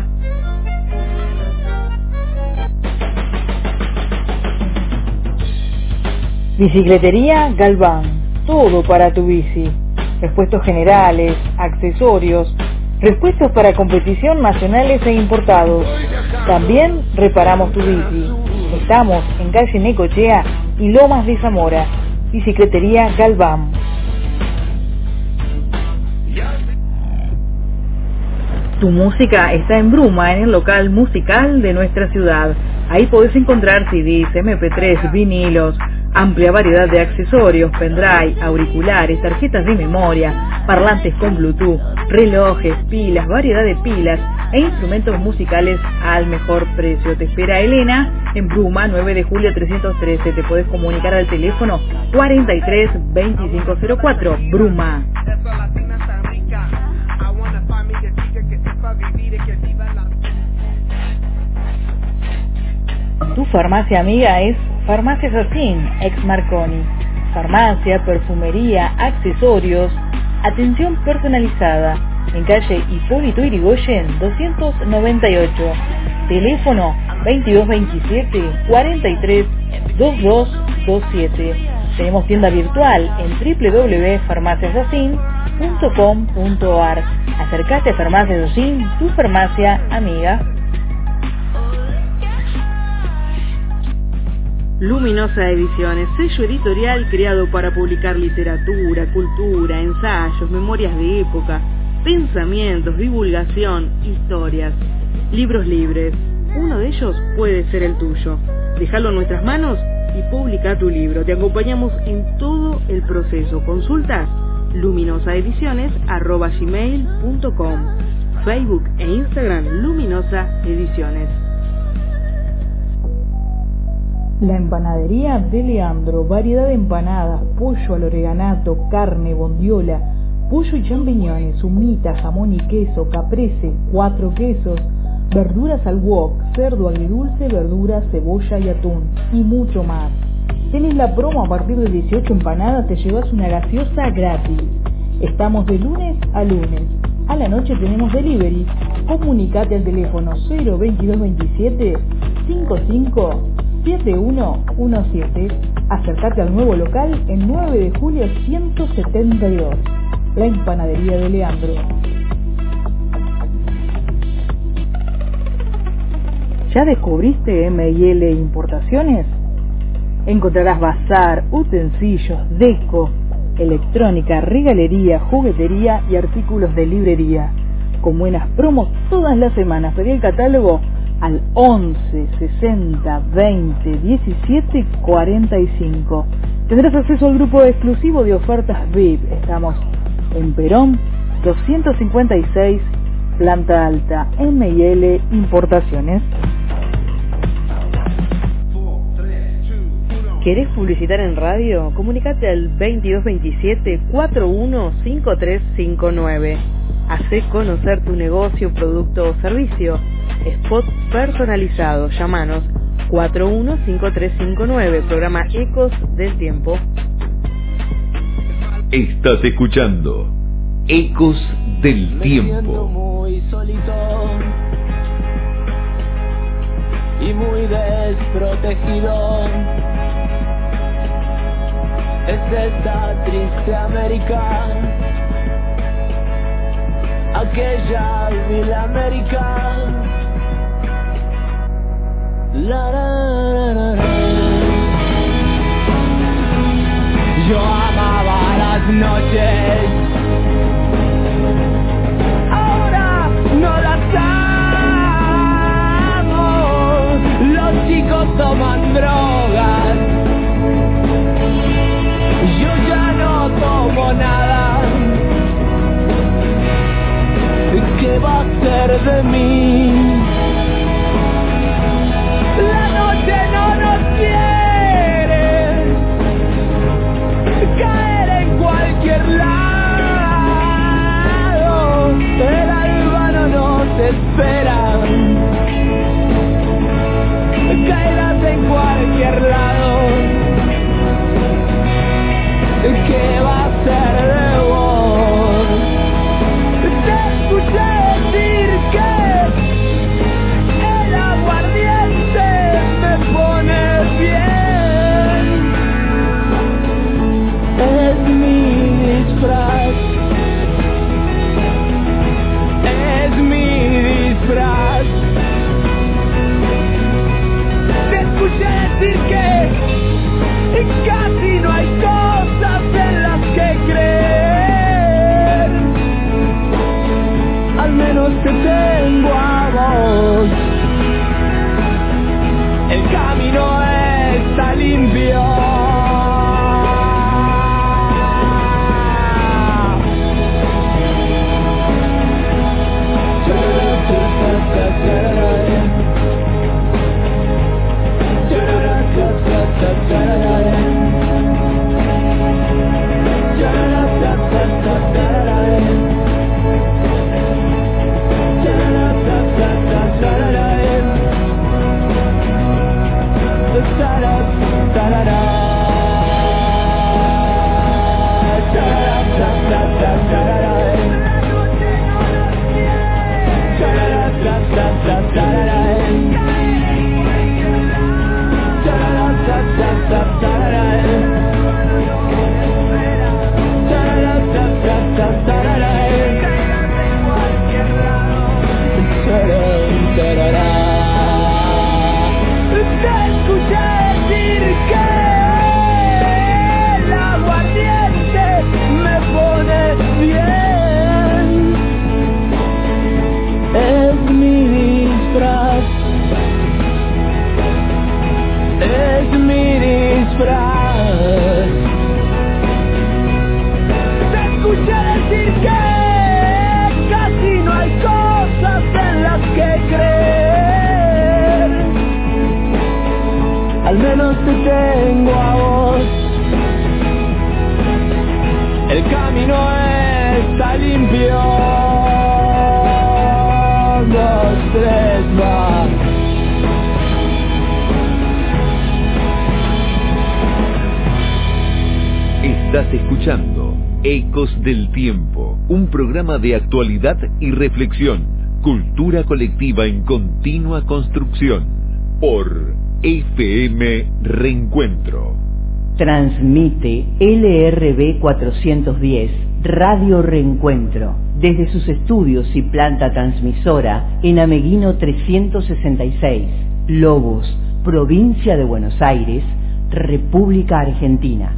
Bicicletería Galván, todo para tu bici. Repuestos generales, accesorios, repuestos para competición nacionales e importados. También reparamos tu bici. Estamos en calle Necochea y Lomas de Zamora. Bicicletería Galván. Tu música está en Bruma, en el local musical de nuestra ciudad. Ahí podés encontrar C Ds, eme pe tres, vinilos, amplia variedad de accesorios, pendrive, auriculares, tarjetas de memoria, parlantes con Bluetooth, relojes, pilas, variedad de pilas e instrumentos musicales al mejor precio. Te espera Elena en Bruma, nueve de julio trescientos trece. Te podés comunicar al teléfono cuarenta y tres veinticinco cero cuatro. Bruma. Tu farmacia amiga es Farmacia Sacín, ex Marconi. Farmacia, perfumería, accesorios, atención personalizada. En calle Hipólito Yrigoyen doscientos noventa y ocho. Teléfono veintidós veintisiete cuarenta y tres veintidós veintisiete. Tenemos tienda virtual en doble u doble u doble u punto farmacias docin punto com punto a r. Acercate a Farmacias Docin, tu farmacia amiga. Luminosa Ediciones, sello editorial creado para publicar literatura, cultura, ensayos, memorias de época, pensamientos, divulgación, historias, libros libres. Uno de ellos puede ser el tuyo. Déjalo en nuestras manos y publica tu libro. Te acompañamos en todo el proceso. Consultas luminosaediciones arroba gmail punto com, Facebook e Instagram Luminosa Ediciones. La empanadería de Leandro, variedad de empanadas, pollo al oreganato, carne, bondiola, pollo y champiñones, humita, jamón y queso, caprese, cuatro quesos, verduras al wok, cerdo agridulce, verduras, cebolla y atún, y mucho más. Tenés la promo a partir de dieciocho empanadas, te llevas una gaseosa gratis. Estamos de lunes a lunes. A la noche tenemos delivery. Comunicate al teléfono cero veintidós veintisiete cincuenta y cinco setenta y uno diecisiete. Acercate al nuevo local en nueve de julio ciento setenta y dos. La empanadería de Leandro. ¿Ya descubriste M y L Importaciones? Encontrarás bazar, utensilios, deco, electrónica, regalería, juguetería y artículos de librería. Con buenas promos todas las semanas. Pedí el catálogo al once sesenta veinte diecisiete cuarenta y cinco. Tendrás acceso al grupo exclusivo de ofertas V I P. Estamos en Perón doscientos cincuenta y seis, planta alta. M y L Importaciones. ¿Querés publicitar en radio? Comunicate al veintidós veintisiete cuarenta y uno cincuenta y tres cincuenta y nueve. Hacé conocer tu negocio, producto o servicio. Spot personalizado. Llámanos cuarenta y uno cincuenta y tres cincuenta y nueve. Programa Ecos del Tiempo. Estás escuchando Ecos del Tiempo. Muy solito y muy desprotegido. Es esta triste América, aquella vil América. La, la, la, la, la. Yo amaba las noches, ahora no las amo. Los chicos toman drogas, yo ya no tomo nada. ¿Qué va a ser de mí? La noche no nos quiere caer en cualquier lado. El alba no nos espera, caerás en cualquier lado. ¿Qué va a ser de vos? Te escuché decir que Estás escuchando Ecos del Tiempo, un programa de actualidad y reflexión, cultura colectiva en continua construcción, por F M Reencuentro. Transmite L R B cuatrocientos diez, Radio Reencuentro, desde sus estudios y planta transmisora en Ameguino trescientos sesenta y seis, Lobos, provincia de Buenos Aires, República Argentina.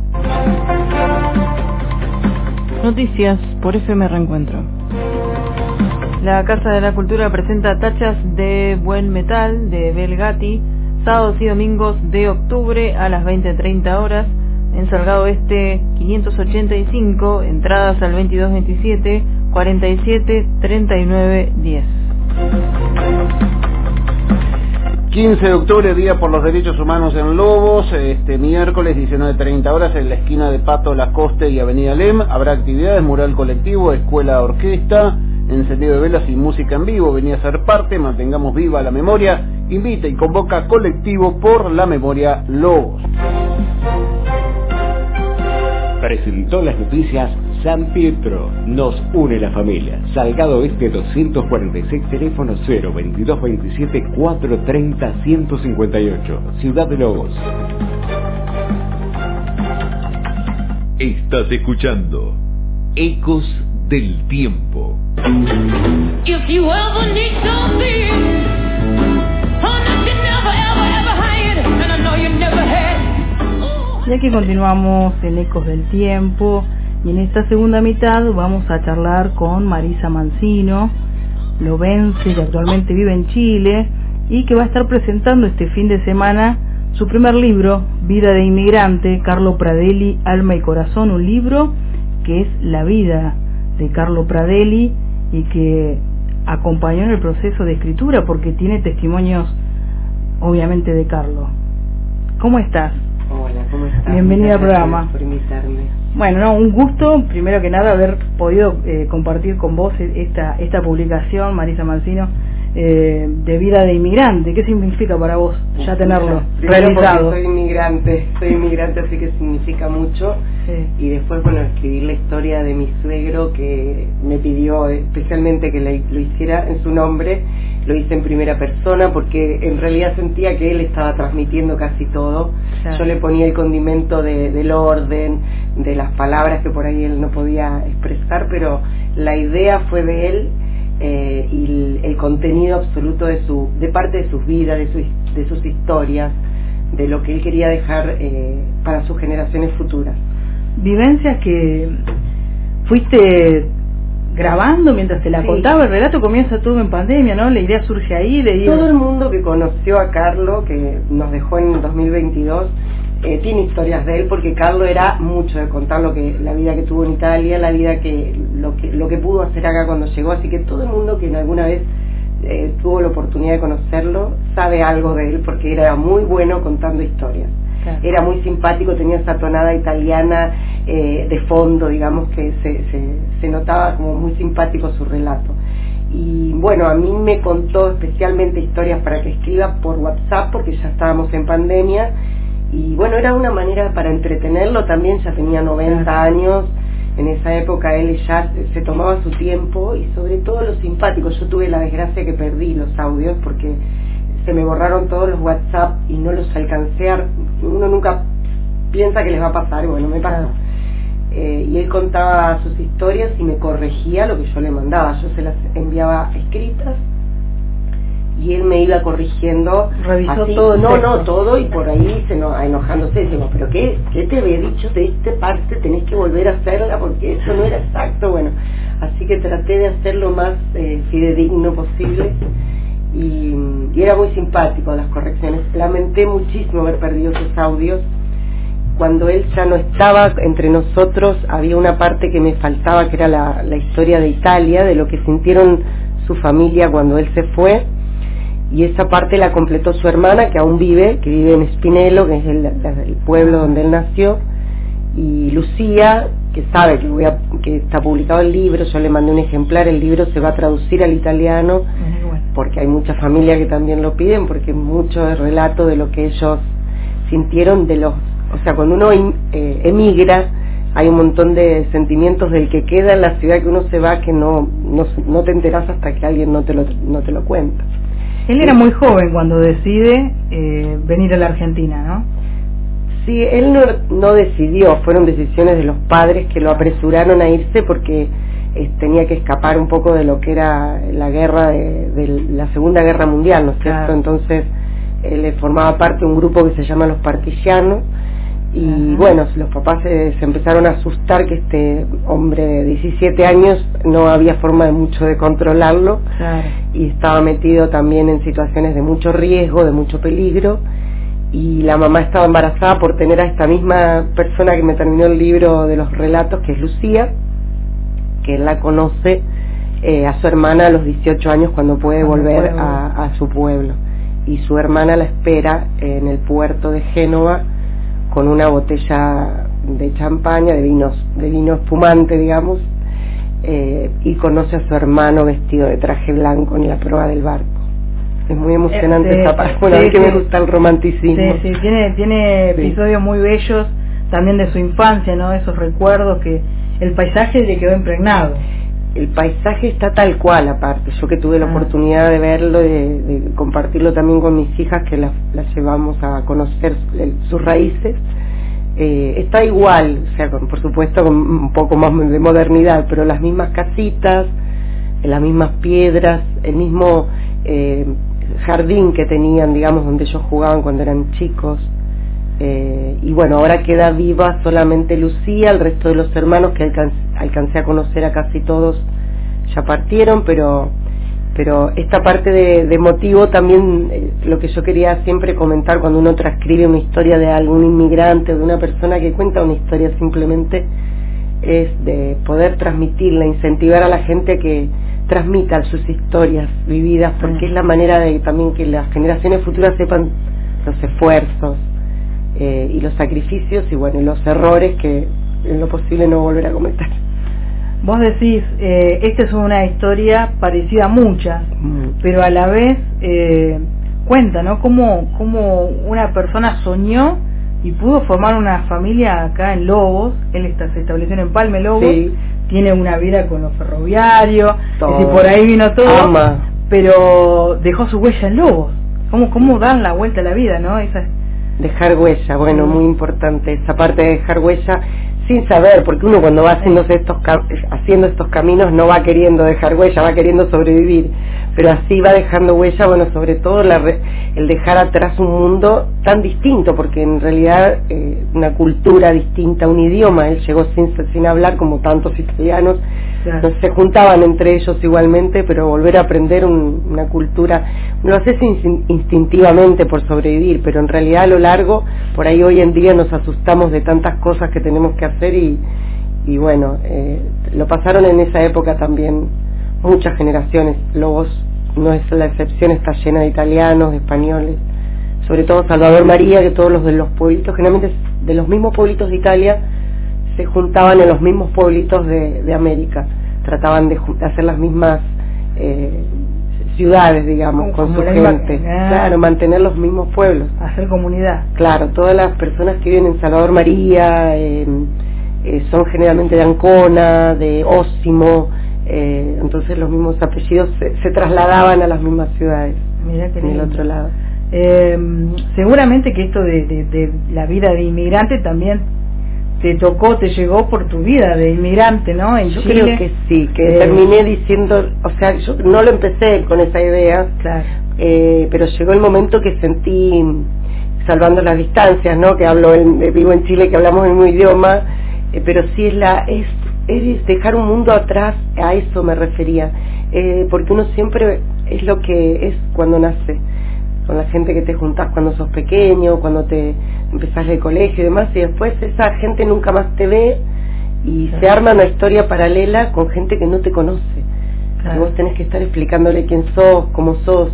Noticias por F M Reencuentro. La Casa de la Cultura presenta Tachas de Buen Metal de Belgati, sábados y domingos de octubre a las veinte treinta horas, en Salgado Este quinientos ochenta y cinco, entradas al veintidós veintisiete, cuarenta y siete, treinta y nueve, diez. quince de octubre, Día por los Derechos Humanos en Lobos, este miércoles diecinueve treinta horas en la esquina de Pato Lacoste y Avenida Lem. Habrá actividades, mural colectivo, escuela orquesta, encendido de velas y música en vivo. Venía a ser parte, mantengamos viva la memoria. Invita y convoca colectivo por la memoria Lobos. Presentó las noticias San Pietro, nos une la familia. Salgado Este doscientos cuarenta y seis, teléfono cero veintidós veintisiete, cuatrocientos treinta, ciento cincuenta y ocho, Ciudad de Lobos. Estás escuchando Ecos del Tiempo. If you ever need something, oh, nothing never, ever, ever had, and I know you never had. Y aquí continuamos en Ecos del Tiempo, y en esta segunda mitad vamos a charlar con Marisa Mancino, lobense, que actualmente vive en Chile y que va a estar presentando este fin de semana su primer libro, Vida de Inmigrante, Carlo Pradelli, Alma y Corazón, un libro que es la vida de Carlo Pradelli y que acompañó en el proceso de escritura porque tiene testimonios obviamente de Carlo. ¿Cómo estás? Hola, ¿cómo estás? Bienvenida al programa. Por invitarme. Bueno, no, un gusto, primero que nada, haber podido eh, compartir con vos esta esta publicación, Marisa Mancino, eh, de Vida de Inmigrante. ¿Qué significa para vos ya tenerlo Primero realizado? Soy inmigrante, soy inmigrante, así que significa mucho. Sí. Y después, bueno, escribir la historia de mi suegro, que me pidió especialmente que lo hiciera en su nombre. Lo hice en primera persona porque en realidad sentía que él estaba transmitiendo casi todo. Claro. Yo le ponía el condimento de, del orden, de las palabras que por ahí él no podía expresar, pero la idea fue de él. Eh, y el, el contenido absoluto de su de parte de sus vidas, de, su, de sus historias, de lo que él quería dejar eh, para sus generaciones futuras. Vivencias que fuiste grabando mientras te la Sí. contaba. El relato comienza todo en pandemia, ¿no? La idea surge ahí. Le digo... Todo el mundo que conoció a Carlo, que nos dejó en dos mil veintidós, eh, tiene historias de él, porque Carlo era mucho de contar lo que la vida que tuvo en Italia, la vida que lo que lo que pudo hacer acá cuando llegó, así que todo el mundo que en alguna vez eh, tuvo la oportunidad de conocerlo sabe algo de él, porque era muy bueno contando historias. Claro. Era muy simpático, tenía esa tonada italiana eh, de fondo, digamos, que se, se, se notaba como muy simpático su relato. Y bueno, a mí me contó especialmente historias para que escriba por WhatsApp, porque ya estábamos en pandemia, y bueno, era una manera para entretenerlo. También ya tenía noventa años, en esa época él ya se tomaba su tiempo, y sobre todo lo simpático. Yo tuve la desgracia que perdí los audios porque se me borraron todos los WhatsApp y no los alcancé a... Uno nunca piensa que les va a pasar, y bueno, me pasó. Eh, y él contaba sus historias y me corregía lo que yo le mandaba. Yo se las enviaba escritas y él me iba corrigiendo. Revisó así, todo el no, texto. no, todo, y por ahí se no, enojándose, digo, pero qué, qué te había dicho de esta parte, tenés que volver a hacerla porque eso no era exacto. Bueno, así que traté de hacer lo más eh, fidedigno posible, y, y era muy simpático las correcciones. Lamenté muchísimo haber perdido esos audios. Cuando él ya no estaba entre nosotros, había una parte que me faltaba, que era la, la historia de Italia, de lo que sintieron su familia cuando él se fue, y esa parte la completó su hermana, que aún vive, que vive en Spinello, que es el, el pueblo donde él nació, y Lucía, que sabe que, voy a, que está publicado el libro. Yo le mandé un ejemplar. El libro se va a traducir al italiano, porque hay muchas familias que también lo piden, porque mucho es relato de lo que ellos sintieron, de los, o sea, cuando uno eh, emigra, hay un montón de sentimientos del que queda en la ciudad que uno se va que no no, no te enterás hasta que alguien no te lo, no te lo cuenta. Él era muy joven cuando decide eh, venir a la Argentina, ¿no? Sí, él no, no decidió, fueron decisiones de los padres que lo apresuraron a irse porque eh, tenía que escapar un poco de lo que era la guerra, de, de la Segunda Guerra Mundial, ¿no es cierto? Claro. Entonces, él formaba parte de un grupo que se llama Los Partillanos, y uh-huh. bueno, los papás se, se empezaron a asustar que este hombre de diecisiete años no había forma de mucho de controlarlo, claro. y estaba metido también en situaciones de mucho riesgo, de mucho peligro, y la mamá estaba embarazada por tener a esta misma persona que me terminó el libro de los relatos, que es Lucía, que él la conoce eh, a su hermana a los dieciocho años cuando puede volver a, a su pueblo, y su hermana la espera en el puerto de Génova con una botella de champaña, de vinos, de vino espumante, digamos, eh, y conoce a su hermano vestido de traje blanco en la proa del barco. Es muy emocionante este, esta parte, bueno, sí, a mí que sí, me gusta el romanticismo. Sí, sí, tiene, tiene sí. episodios muy bellos también de su infancia, ¿no? Esos recuerdos que el paisaje le quedó impregnado. El paisaje está tal cual, aparte, yo que tuve la ah. oportunidad de verlo, de, de compartirlo también con mis hijas, que las, las llevamos a conocer el, sus raíces, eh, está igual, o sea, con, por supuesto con un poco más de modernidad, pero las mismas casitas, las mismas piedras, el mismo eh, jardín que tenían, digamos, donde ellos jugaban cuando eran chicos, eh, y bueno, ahora queda viva solamente Lucía, el resto de los hermanos que alcancé, alcancé a conocer a casi todos ya partieron, pero pero esta parte de, de motivo también, eh, lo que yo quería siempre comentar cuando uno transcribe una historia de algún inmigrante o de una persona que cuenta una historia, simplemente es de poder transmitirla, incentivar a la gente a que transmita sus historias vividas, porque es la manera de también que las generaciones futuras sepan los esfuerzos eh, y los sacrificios y bueno, y los errores que en lo posible no volver a cometer. Vos decís, eh, esta es una historia parecida a muchas, mm. pero a la vez eh, cuenta, ¿no? Cómo, cómo una persona soñó y pudo formar una familia acá en Lobos. Él está, se estableció en Empalme, Lobos, sí. tiene una vida con los ferroviarios, y por ahí vino todo, Ama. pero dejó su huella en Lobos. ¿Cómo, cómo dan la vuelta a la vida, no? Esa... Dejar huella, bueno, mm. muy importante esa parte de dejar huella, sin saber, porque uno cuando va haciendo estos, haciendo estos caminos no va queriendo dejar huella, va queriendo sobrevivir, pero así va dejando huella, bueno, sobre todo la, el dejar atrás un mundo tan distinto, porque en realidad eh, una cultura distinta, un idioma, él llegó sin, sin hablar como tantos italianos, claro. no se juntaban entre ellos igualmente, pero volver a aprender un, una cultura, lo haces in, instintivamente por sobrevivir, pero en realidad a lo largo, por ahí hoy en día nos asustamos de tantas cosas que tenemos que hacer y, y bueno, eh, lo pasaron en esa época también muchas generaciones. Lobos no es la excepción, está llena de italianos, de españoles, sobre todo Salvador María, que todos los de los pueblitos, generalmente de los mismos pueblitos de Italia, se juntaban en los mismos pueblitos de, de América, trataban de, de hacer las mismas eh, ciudades, digamos, con su gente, claro, mantener los mismos pueblos, hacer comunidad. Claro, todas las personas que viven en Salvador María eh, eh, son generalmente de Ancona, de Ósimo, eh, entonces los mismos apellidos se, se trasladaban a las mismas ciudades. Mirá que en el otro lado. Eh, seguramente que esto de, de, de la vida de inmigrante también te tocó, te llegó por tu vida de inmigrante, ¿no? En yo Chile. Creo que sí, que eh, terminé diciendo, o sea, yo no lo empecé con esa idea, claro. eh, pero llegó el momento que sentí, salvando las distancias, ¿no? Que hablo, en, vivo en Chile, que hablamos el mismo idioma, eh, pero sí es la es, es dejar un mundo atrás, a eso me refería, eh, porque uno siempre es lo que es cuando nace, con la gente que te juntás cuando sos pequeño, cuando te empezás el colegio y demás, y después esa gente nunca más te ve y claro. se arma una historia paralela con gente que no te conoce. Claro. Y vos tenés que estar explicándole quién sos, cómo sos,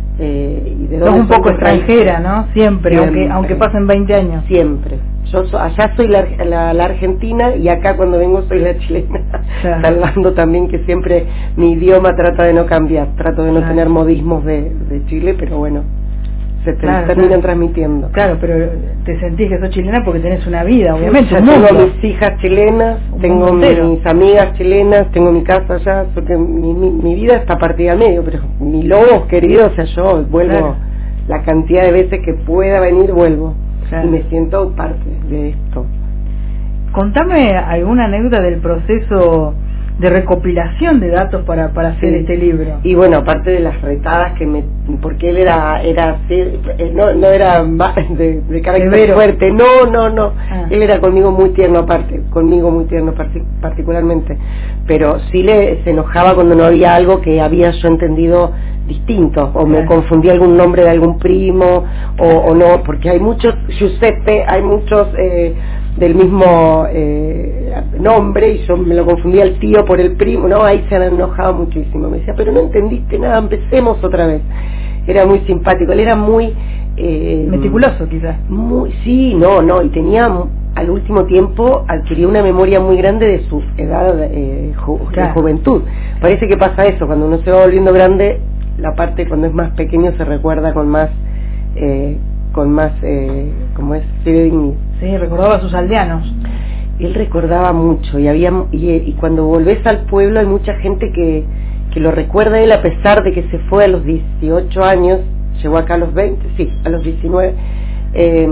eh, y de dónde sos un poco extranjera, ¿no? Siempre, siempre, aunque aunque pasen veinte años. Siempre. Yo so, allá soy la, la, la argentina y acá cuando vengo soy la chilena, claro. salvando también que siempre mi idioma trata de no cambiar, trato de no claro. tener modismos de, de Chile, pero bueno. se te claro, terminan claro. transmitiendo. Claro, pero te sentís que sos chilena porque tenés una vida, obviamente. Ya un tengo mundo. mis hijas chilenas, Un tengo mundo entero. mis amigas chilenas, tengo mi casa allá, porque mi, mi, mi vida está partida al medio, pero mi lobo querido, o sea, yo vuelvo, Claro. la cantidad de veces que pueda venir, vuelvo. Claro. Y me siento parte de esto. Contame alguna anécdota del proceso de recopilación de datos para, para hacer Sí. este libro. Y bueno, aparte de las retadas que me, porque él era era así, eh, no no era ma- de, de carácter Severo. fuerte, no no no Ah. él era conmigo muy tierno aparte, conmigo muy tierno parti- particularmente, pero sí le se enojaba cuando no había algo que había yo entendido distinto, o me Claro. confundía algún nombre de algún primo, o, o no, porque hay muchos Giuseppe, hay muchos eh, del mismo eh, nombre, y yo me lo confundía el tío por el primo, no, ahí se han enojado muchísimo, me decía, pero no entendiste nada, empecemos otra vez. Era muy simpático, él era muy eh, Meticuloso, quizás. muy, sí, no, no, y tenía mu- al último tiempo adquirió una memoria muy grande de su edad eh, ju- de Claro. juventud. Parece que pasa eso, cuando uno se va volviendo grande, la parte cuando es más pequeño se recuerda con más eh, con más eh, como es fidedigno. Sí, recordaba a sus aldeanos. Él recordaba mucho, y había y, y cuando volvés al pueblo hay mucha gente que que lo recuerda a él, a pesar de que se fue a los dieciocho años, llegó acá a los veinte, sí, a los diecinueve. Eh,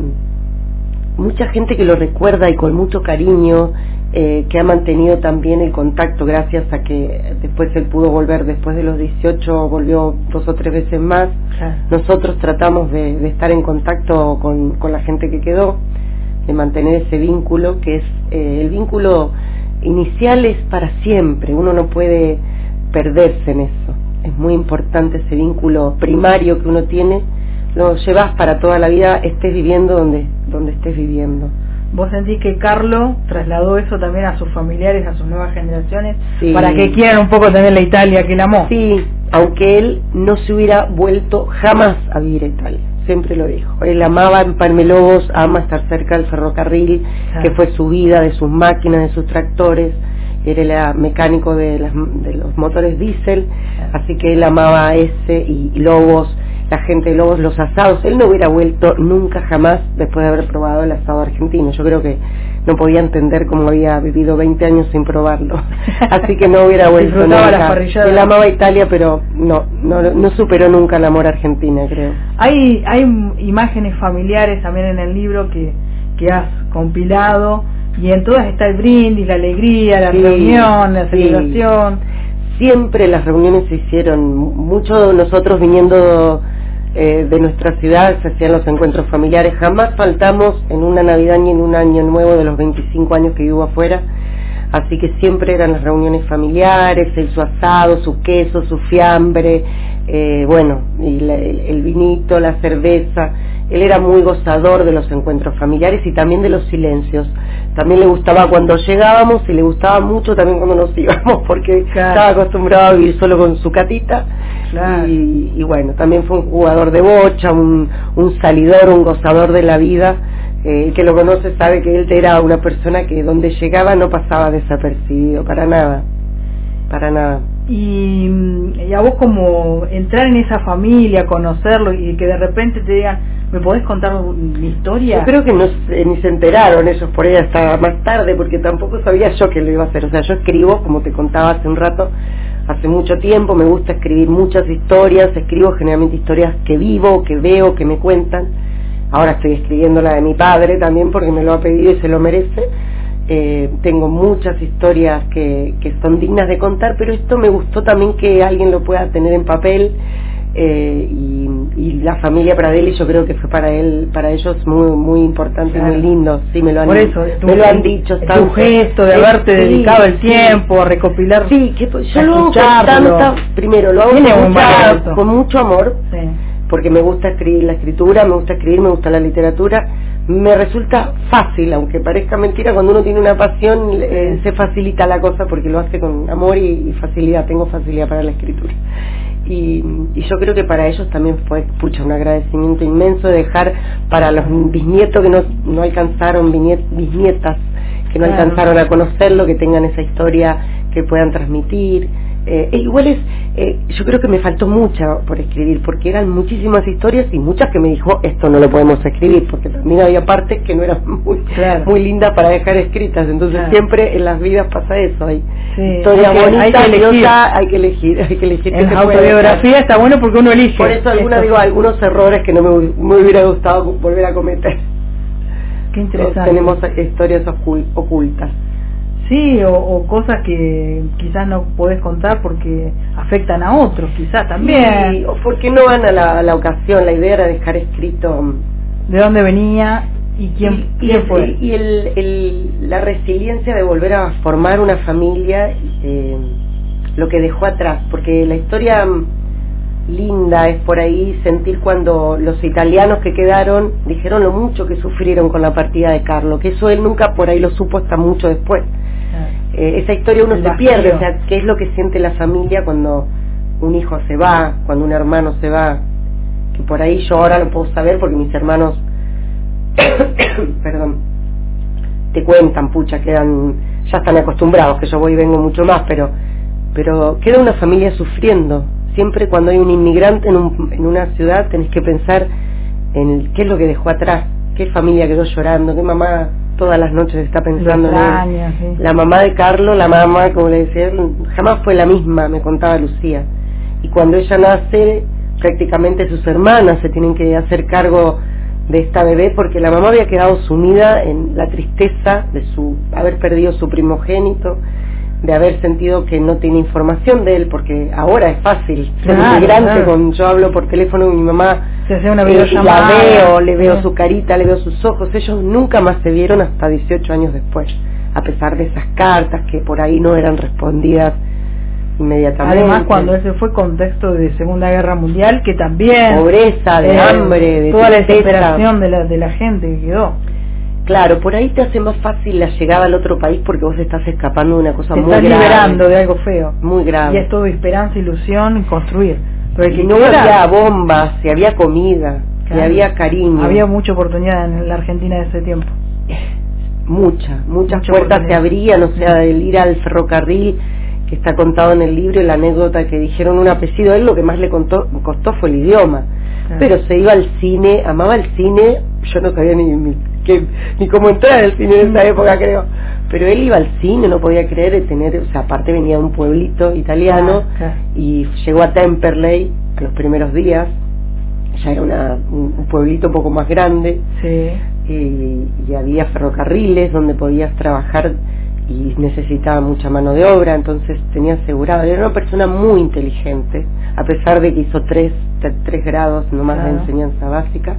mucha gente que lo recuerda y con mucho cariño, eh, que ha mantenido también el contacto gracias a que después él pudo volver, después de los dieciocho volvió dos o tres veces más. Claro. Nosotros tratamos de, de estar en contacto con, con la gente que quedó, de mantener ese vínculo, que es eh, el vínculo inicial es para siempre, uno no puede perderse en eso, es muy importante ese vínculo primario que uno tiene, lo llevas para toda la vida, estés viviendo donde, donde estés viviendo. ¿Vos sentís que Carlo trasladó eso también a sus familiares, a sus nuevas generaciones, Sí. para que quieran un poco también la Italia que él amó? Sí, aunque él no se hubiera vuelto jamás a vivir a Italia, siempre lo dijo. Él amaba en Palmelobos, ama estar cerca del ferrocarril, Claro. que fue su vida, de sus máquinas, de sus tractores. Él era mecánico de, las, de los motores diésel, así que él amaba ese, y, y Lobos, la gente de Lobos, los asados. Él no hubiera vuelto nunca jamás después de haber probado el asado argentino. Yo creo que no podía entender cómo había vivido veinte años sin probarlo, así que no hubiera vuelto Disfrutaba nunca. las parrilladas. Él amaba Italia, pero no, no, no superó nunca el amor a Argentina, creo. Hay, hay imágenes familiares también en el libro que, que has compilado, y en todas está el brindis, la alegría, la Sí, reunión, la sí. celebración. Siempre las reuniones se hicieron, muchos de nosotros viniendo eh, de nuestra ciudad se hacían los encuentros familiares, jamás faltamos en una Navidad ni en un año nuevo de los veinticinco años que vivo afuera, así que siempre eran las reuniones familiares, el su asado, su queso, su fiambre, eh, bueno, y la, el, el vinito, la cerveza. Él era muy gozador de los encuentros familiares y también de los silencios. También le gustaba cuando llegábamos, y le gustaba mucho también cuando nos íbamos, porque Claro. estaba acostumbrado a vivir solo con su catita. Claro. Y, y bueno, también fue un jugador de bocha, un, un salidor, un gozador de la vida. Eh, el que lo conoce sabe que él era una persona que donde llegaba no pasaba desapercibido, para nada, para nada. Y, y a vos, como entrar en esa familia, conocerlo, y que de repente te digan, ¿me podés contar mi historia? Yo creo que no se- ni se enteraron ellos por ahí hasta más tarde, porque tampoco sabía yo que lo iba a hacer. O sea, yo escribo, como te contaba hace un rato, hace mucho tiempo, me gusta escribir muchas historias, escribo generalmente historias que vivo, que veo, que me cuentan. Ahora estoy escribiendo la de mi padre también, porque me lo ha pedido y se lo merece. Eh, tengo muchas historias que, que son dignas de contar, pero esto me gustó también que alguien lo pueda tener en papel. Eh, y, y la familia Pradelli, yo creo que fue para él, para ellos muy muy importante, Claro. y muy lindo. Sí, me lo han, Por eso, tu, me lo han dicho. tu tanto. gesto de Eh, haberte sí, dedicado el sí. tiempo a recopilar. Sí, que pues, yo a lo hago con escucharlo. tanta, primero lo hago Tiene con, un mucha- valor eso. con mucho amor, Sí. porque me gusta escribir la escritura, me gusta escribir, me gusta la literatura. Me resulta fácil, aunque parezca mentira, cuando uno tiene una pasión eh, se facilita la cosa porque lo hace con amor y, y facilidad. Tengo facilidad para la escritura. Y, y yo creo que para ellos también fue, pucha, un agradecimiento inmenso de dejar para los bisnietos que no, no alcanzaron, bisniet- bisnietas que no Claro. alcanzaron a conocerlo, que tengan esa historia que puedan transmitir. Eh, e igual es, eh, yo creo que me faltó mucha por escribir, porque eran muchísimas historias y muchas que me dijo, esto no lo podemos escribir, porque también había partes que no eran muy, claro. muy lindas para dejar escritas, entonces claro. siempre en las vidas pasa eso, hay sí, historias hay que, bonitas, hay que elegir, hay que elegir, hay que elegir. En la autobiografía está bueno porque uno elige. Por eso algunas digo, algunos errores que no me, me hubiera gustado volver a cometer. Qué interesante. Entonces, tenemos historias ocult, ocultas. Sí, o, o cosas que quizás no podés contar porque afectan a otros, quizás también. Sí, o porque no van a la, a la ocasión, la idea era dejar escrito de dónde venía y quién, y, quién y fue. El, y el, el, la resiliencia de volver a formar una familia, eh, lo que dejó atrás, porque la historia linda es por ahí sentir cuando los italianos que quedaron dijeron lo mucho que sufrieron con la partida de Carlo, que eso él nunca por ahí lo supo hasta mucho después. Eh, esa historia uno se pierde, o sea, qué es lo que siente la familia cuando un hijo se va, cuando un hermano se va, que por ahí yo ahora lo puedo saber porque mis hermanos perdón, te cuentan, pucha, quedan, ya están acostumbrados, que yo voy y vengo mucho más, pero pero queda una familia sufriendo. Siempre cuando hay un inmigrante en, un, en una ciudad tenés que pensar en qué es lo que dejó atrás, qué familia quedó llorando, qué mamá todas las noches está pensando extraña, en él. Sí. La mamá de Carlos, la mamá, como le decía, jamás fue la misma, me contaba Lucía. Y cuando ella nace, prácticamente sus hermanas se tienen que hacer cargo de esta bebé porque la mamá había quedado sumida en la tristeza de su haber perdido su primogénito, de haber sentido que no tiene información de él, porque ahora es fácil ser claro, inmigrante, claro. Con, yo hablo por teléfono con mi mamá, se hace una eh, videollamada, la veo, le veo sí. su carita, le veo sus ojos, ellos nunca más se vieron hasta dieciocho años después, a pesar de esas cartas que por ahí no eran respondidas inmediatamente. Además, cuando ese fue contexto de Segunda Guerra Mundial, que también pobreza, de eh, hambre, de toda la desesperación de la, de la gente que quedó. Claro, por ahí te hace más fácil la llegada al otro país porque vos estás escapando de una cosa te muy grave. Te estás liberando de algo feo. Muy grave. Y es todo esperanza, ilusión y construir. Pero el que no quiera, había bombas, si había comida, claro. si había cariño. Había mucha oportunidad en la Argentina de ese tiempo. Mucha, muchas mucha puertas se abrían, o sea, el ir al ferrocarril, que está contado en el libro, y la anécdota que dijeron un apellido, a él lo que más le contó, costó fue el idioma. Claro. Pero se iba al cine, amaba el cine, yo no sabía ni, ni, que, ni cómo entrar al cine en esa época, creo, pero él iba al cine, no podía creer de tener, o sea, aparte venía de un pueblito italiano, ah, claro. y llegó a Temperley a los primeros días, ya era una, un pueblito un poco más grande, sí. y, y había ferrocarriles donde podías trabajar y necesitaba mucha mano de obra, entonces tenía asegurado, era una persona muy inteligente, a pesar de que hizo tres, tres grados nomás claro. de enseñanza básica,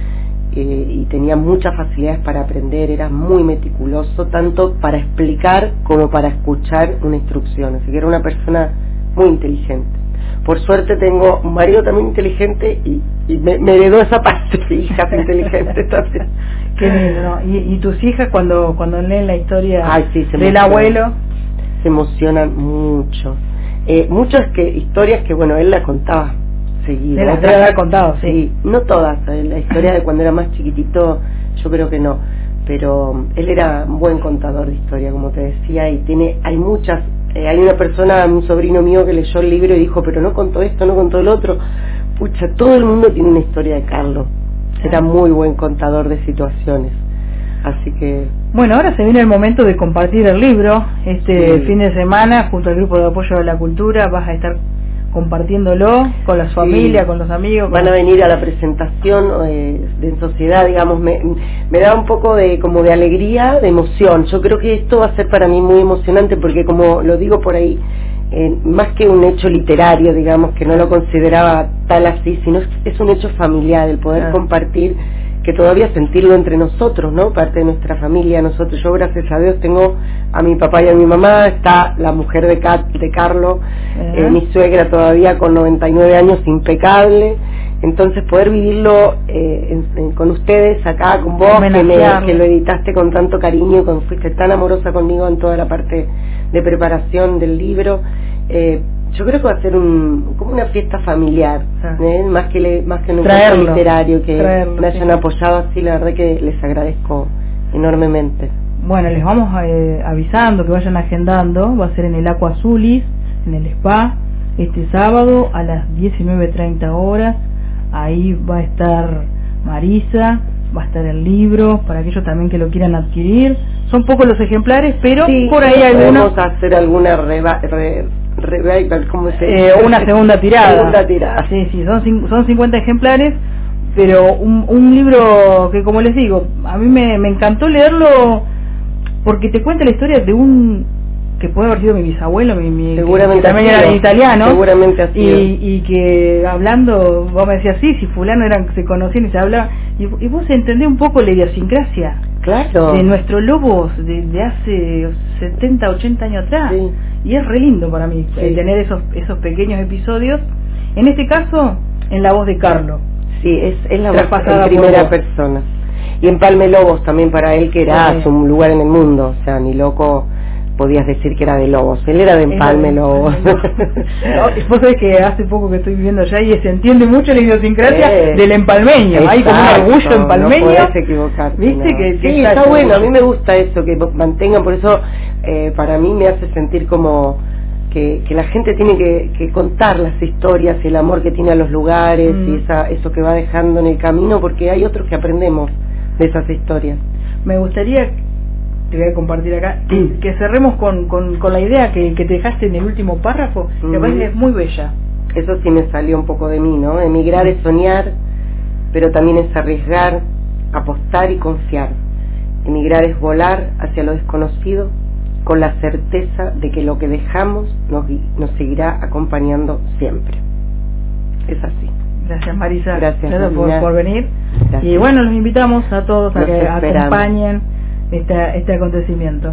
eh, y tenía muchas facilidades para aprender, era muy meticuloso, tanto para explicar como para escuchar una instrucción, así que era una persona muy inteligente. Por suerte tengo un marido también inteligente y, y me, me heredó esa parte de hijas inteligentes también. Qué lindo, ¿no? ¿Y, y tus hijas cuando cuando leen la historia Ay, sí, se del abuelo? Se emocionan mucho. Eh, muchas que historias que, bueno, él la contaba seguido. Se las debe haber contado, sí. sí. No todas, la historia de cuando era más chiquitito, yo creo que no. Pero él era un buen contador de historia, como te decía, y tiene, hay muchas... Eh, hay una persona, un sobrino mío que leyó el libro y dijo, pero no contó esto, no contó el otro. Pucha, todo el mundo tiene una historia de Carlos. Era muy buen contador de situaciones. Así que... Bueno, ahora se viene el momento de compartir el libro. Este sí. fin de semana, junto al Grupo de Apoyo a la Cultura, vas a estar compartiéndolo con la familia, sí. con los amigos. Van con... a venir a la presentación eh, de en sociedad, digamos, me, me da un poco de como de alegría, de emoción. Yo creo que esto va a ser para mí muy emocionante porque, como lo digo por ahí, eh, más que un hecho literario, digamos, que no lo consideraba tal así, sino es, es un hecho familiar, el poder ah. compartir, que todavía sentirlo entre nosotros, ¿no? Parte de nuestra familia, nosotros. Yo, gracias a Dios, tengo a mi papá y a mi mamá, está la mujer de, Cat, de Carlos, uh-huh. eh, mi suegra todavía con noventa y nueve años, impecable. Entonces, poder vivirlo eh, en, en, con ustedes acá, con vos, que, me, que lo editaste con tanto cariño, con, fuiste tan amorosa conmigo en toda la parte de preparación del libro, eh, yo creo que va a ser un, como una fiesta familiar, ah. ¿eh? más que le, más que un encuentro literario, que Traerlo, me hayan sí. apoyado así, la verdad que les agradezco enormemente. Bueno, les vamos eh, avisando que vayan agendando, va a ser en el Aqua Azulis, en el spa, este sábado a las diecinueve treinta horas. Ahí va a estar Marisa, va a estar el libro, para aquellos también que lo quieran adquirir. Son pocos los ejemplares, pero sí, por ahí algunos... Podemos hacer alguna reva, re, revival, ¿cómo se dice? Eh, una segunda tirada. Segunda tirada. Sí, sí, son, son cincuenta ejemplares, pero un, un libro que, como les digo, a mí me, me encantó leerlo porque te cuenta la historia de un... que puede haber sido mi bisabuelo, mi, mi seguramente que también era italiano, seguramente así, y, y que hablando, vos me decías, sí, si fulano eran, se conocían y se hablaba, y, y vos entendés un poco la idiosincrasia, claro, de nuestros lobos de, de hace setenta, ochenta años atrás, sí. Y es re lindo para mí, sí, tener esos esos pequeños episodios, en este caso, en la voz de Carlo. Sí, es, es la voz en primera persona. Y en Palme Lobos también para él, que era sí. Su lugar en el mundo, o sea, ni loco podías decir que era de Lobos, él era de Empalme Lobos. No, vos sabés que hace poco que estoy viviendo allá y se entiende mucho la idiosincrasia eh, del empalmeño, exacto, hay como un orgullo empalmeño. No podés equivocarte. ¿Viste? No. Que, que sí, está, está bueno, a mí me gusta eso, que mantengan, por eso eh, para mí me hace sentir como que, que la gente tiene que, que contar las historias y el amor que tiene a los lugares mm. y esa, eso que va dejando en el camino, porque hay otros que aprendemos de esas historias. Me gustaría... te voy a compartir acá, que, que cerremos con, con, con la idea que, que te dejaste en el último párrafo, que me parece que es muy bella. Eso sí me salió un poco de mí, ¿no? Emigrar es soñar, pero también es arriesgar, apostar y confiar. Emigrar es volar hacia lo desconocido, con la certeza de que lo que dejamos nos, nos seguirá acompañando siempre. Es así. Gracias, Marisa. Gracias, Gracias por, por venir. Gracias. Y bueno, los invitamos a todos a los que esperamos. acompañen Este, este acontecimiento.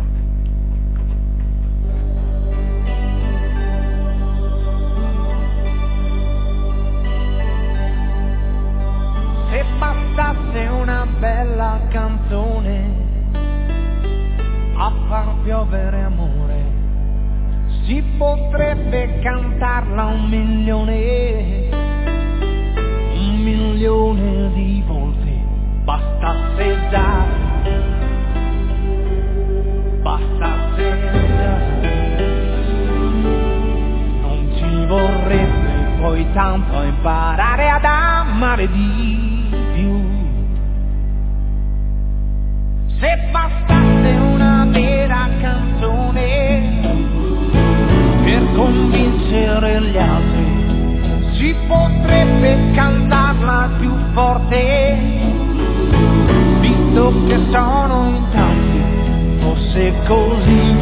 Se bastasse una bella canzone a far piovere amore, si potrebbe cantarla un milione, un milione di volte, bastasse già. Bastasse già, non ci vorrebbe poi tanto imparare ad amare di più. Se bastasse una vera canzone per convincere gli altri, si potrebbe cantarla più forte, visto che sono in tanti. Fosse così,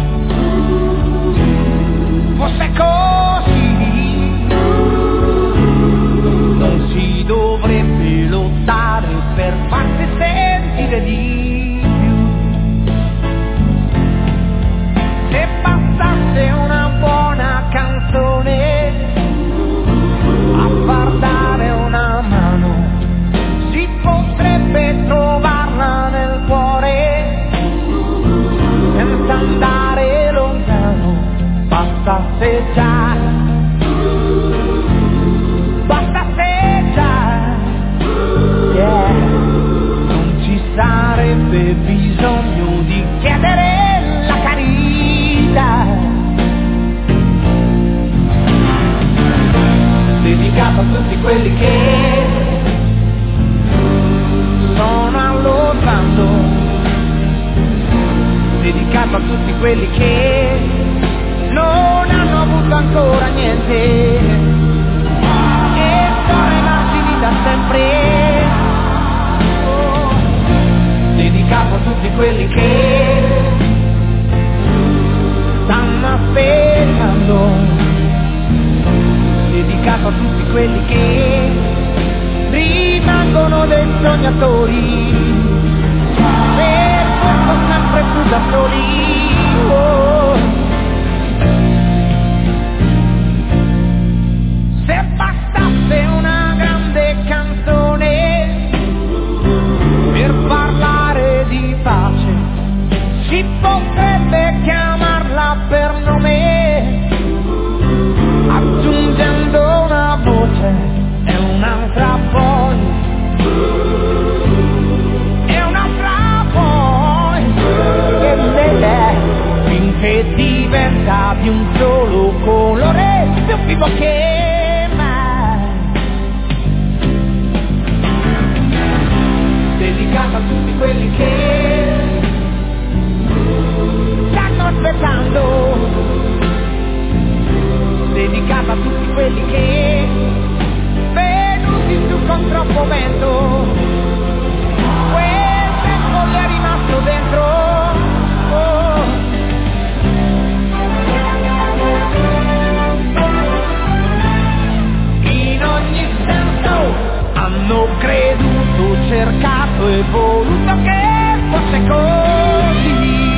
fosse così, non si dovrebbe lottare per farsi sentire di più. Se bastasse una buona canzone a far dare una mano, si potrebbe trovarla nel cuore senza andare lontano, bastasse già, bastasse già, yeah. Non ci sarebbe bisogno di chiedere la carità, dedicato a tutti quelli che sono allo sbando, dedicato a tutti quelli che non hanno avuto ancora niente e sono rimasti lì da sempre, oh, dedicato a tutti quelli che stanno aspettando, dedicato a tutti quelli che rimangono dei sognatori, sempre più da soli, oh. Se bastasse una grande canzone per parlare di pace, si potrebbe chiamarla per nome, aggiungendo una voce e un'altra poi. Finché quelli che venuti su con troppo vento, quel vento gli è rimasto dentro. Oh. In ogni senso hanno creduto, cercato e voluto che fosse così,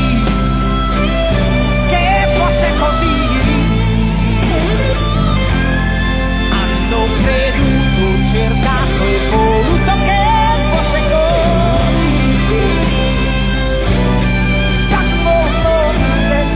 che fosse così. Hanno creduto, cercato e voluto che fosse così. Tango forte.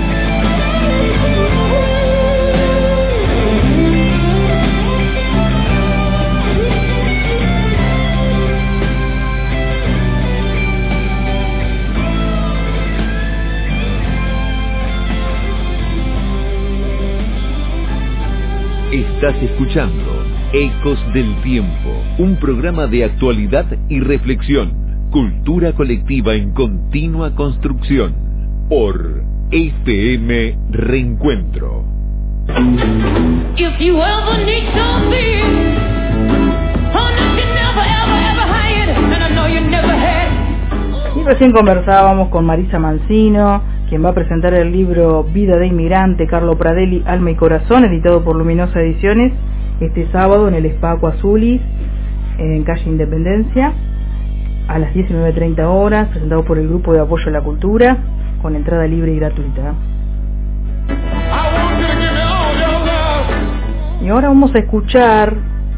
Estás escuchando Ecos del Tiempo, un programa de actualidad y reflexión, cultura colectiva en continua construcción, por F M Reencuentro. If you ever need something, oh, no, you never, ever, ever had it, and I know you never had. Y recién conversábamos con Marisa Mancino, quien va a presentar el libro Vida de Inmigrante, Carlo Pradelli, Alma y Corazón, editado por Luminosa Ediciones, este sábado en el Espacio Azulis, en calle Independencia, a las diecinueve treinta horas, presentado por el Grupo de Apoyo a la Cultura, con entrada libre y gratuita. Y ahora vamos a escuchar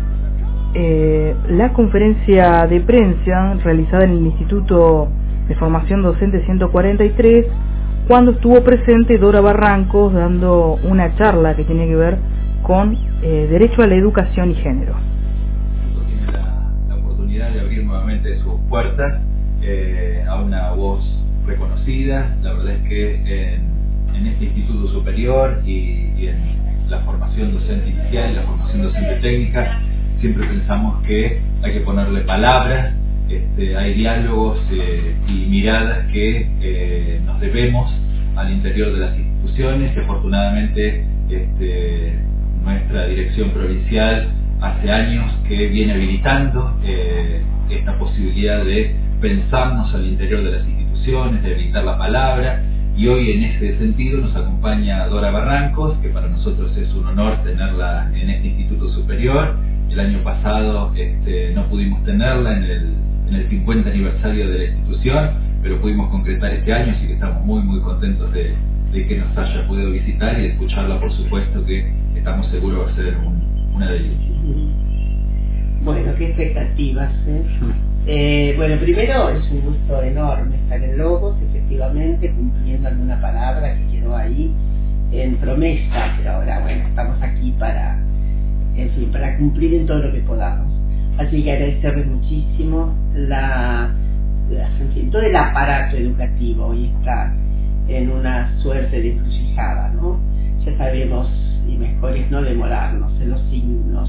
eh, la conferencia de prensa realizada en el Instituto de Formación Docente ciento cuarenta y tres, cuando estuvo presente Dora Barrancos dando una charla que tiene que ver con eh, derecho a la educación y género. Tiene la, la oportunidad de abrir nuevamente sus puertas eh, a una voz reconocida. La verdad es que en, en este instituto superior y, y en la formación docente inicial y la formación docente técnica siempre pensamos que hay que ponerle palabras. Este, hay diálogos eh, y miradas que eh, nos debemos al interior de las instituciones, que afortunadamente este, nuestra dirección provincial hace años que viene habilitando eh, esta posibilidad de pensarnos al interior de las instituciones, de habilitar la palabra, y hoy en ese sentido nos acompaña Dora Barrancos, que para nosotros es un honor tenerla en este instituto superior. El año pasado este, no pudimos tenerla en el en el cincuenta aniversario de la institución, pero pudimos concretar este año, así que estamos muy muy contentos de, de que nos haya podido visitar y de escucharla, por supuesto, que estamos seguros va a ser un, una delicia. Bueno, qué expectativas, ¿eh? Eh, bueno, primero es un gusto enorme estar en Lobos, efectivamente, cumpliendo alguna palabra que quedó ahí en promesa, pero ahora, bueno, estamos aquí para, en fin, para cumplir en todo lo que podamos. Así que agradecerles muchísimo la, la, en fin, todo el aparato educativo. Hoy está en una suerte de encrucijada, ¿no? Ya sabemos, y mejor es no demorarnos en los signos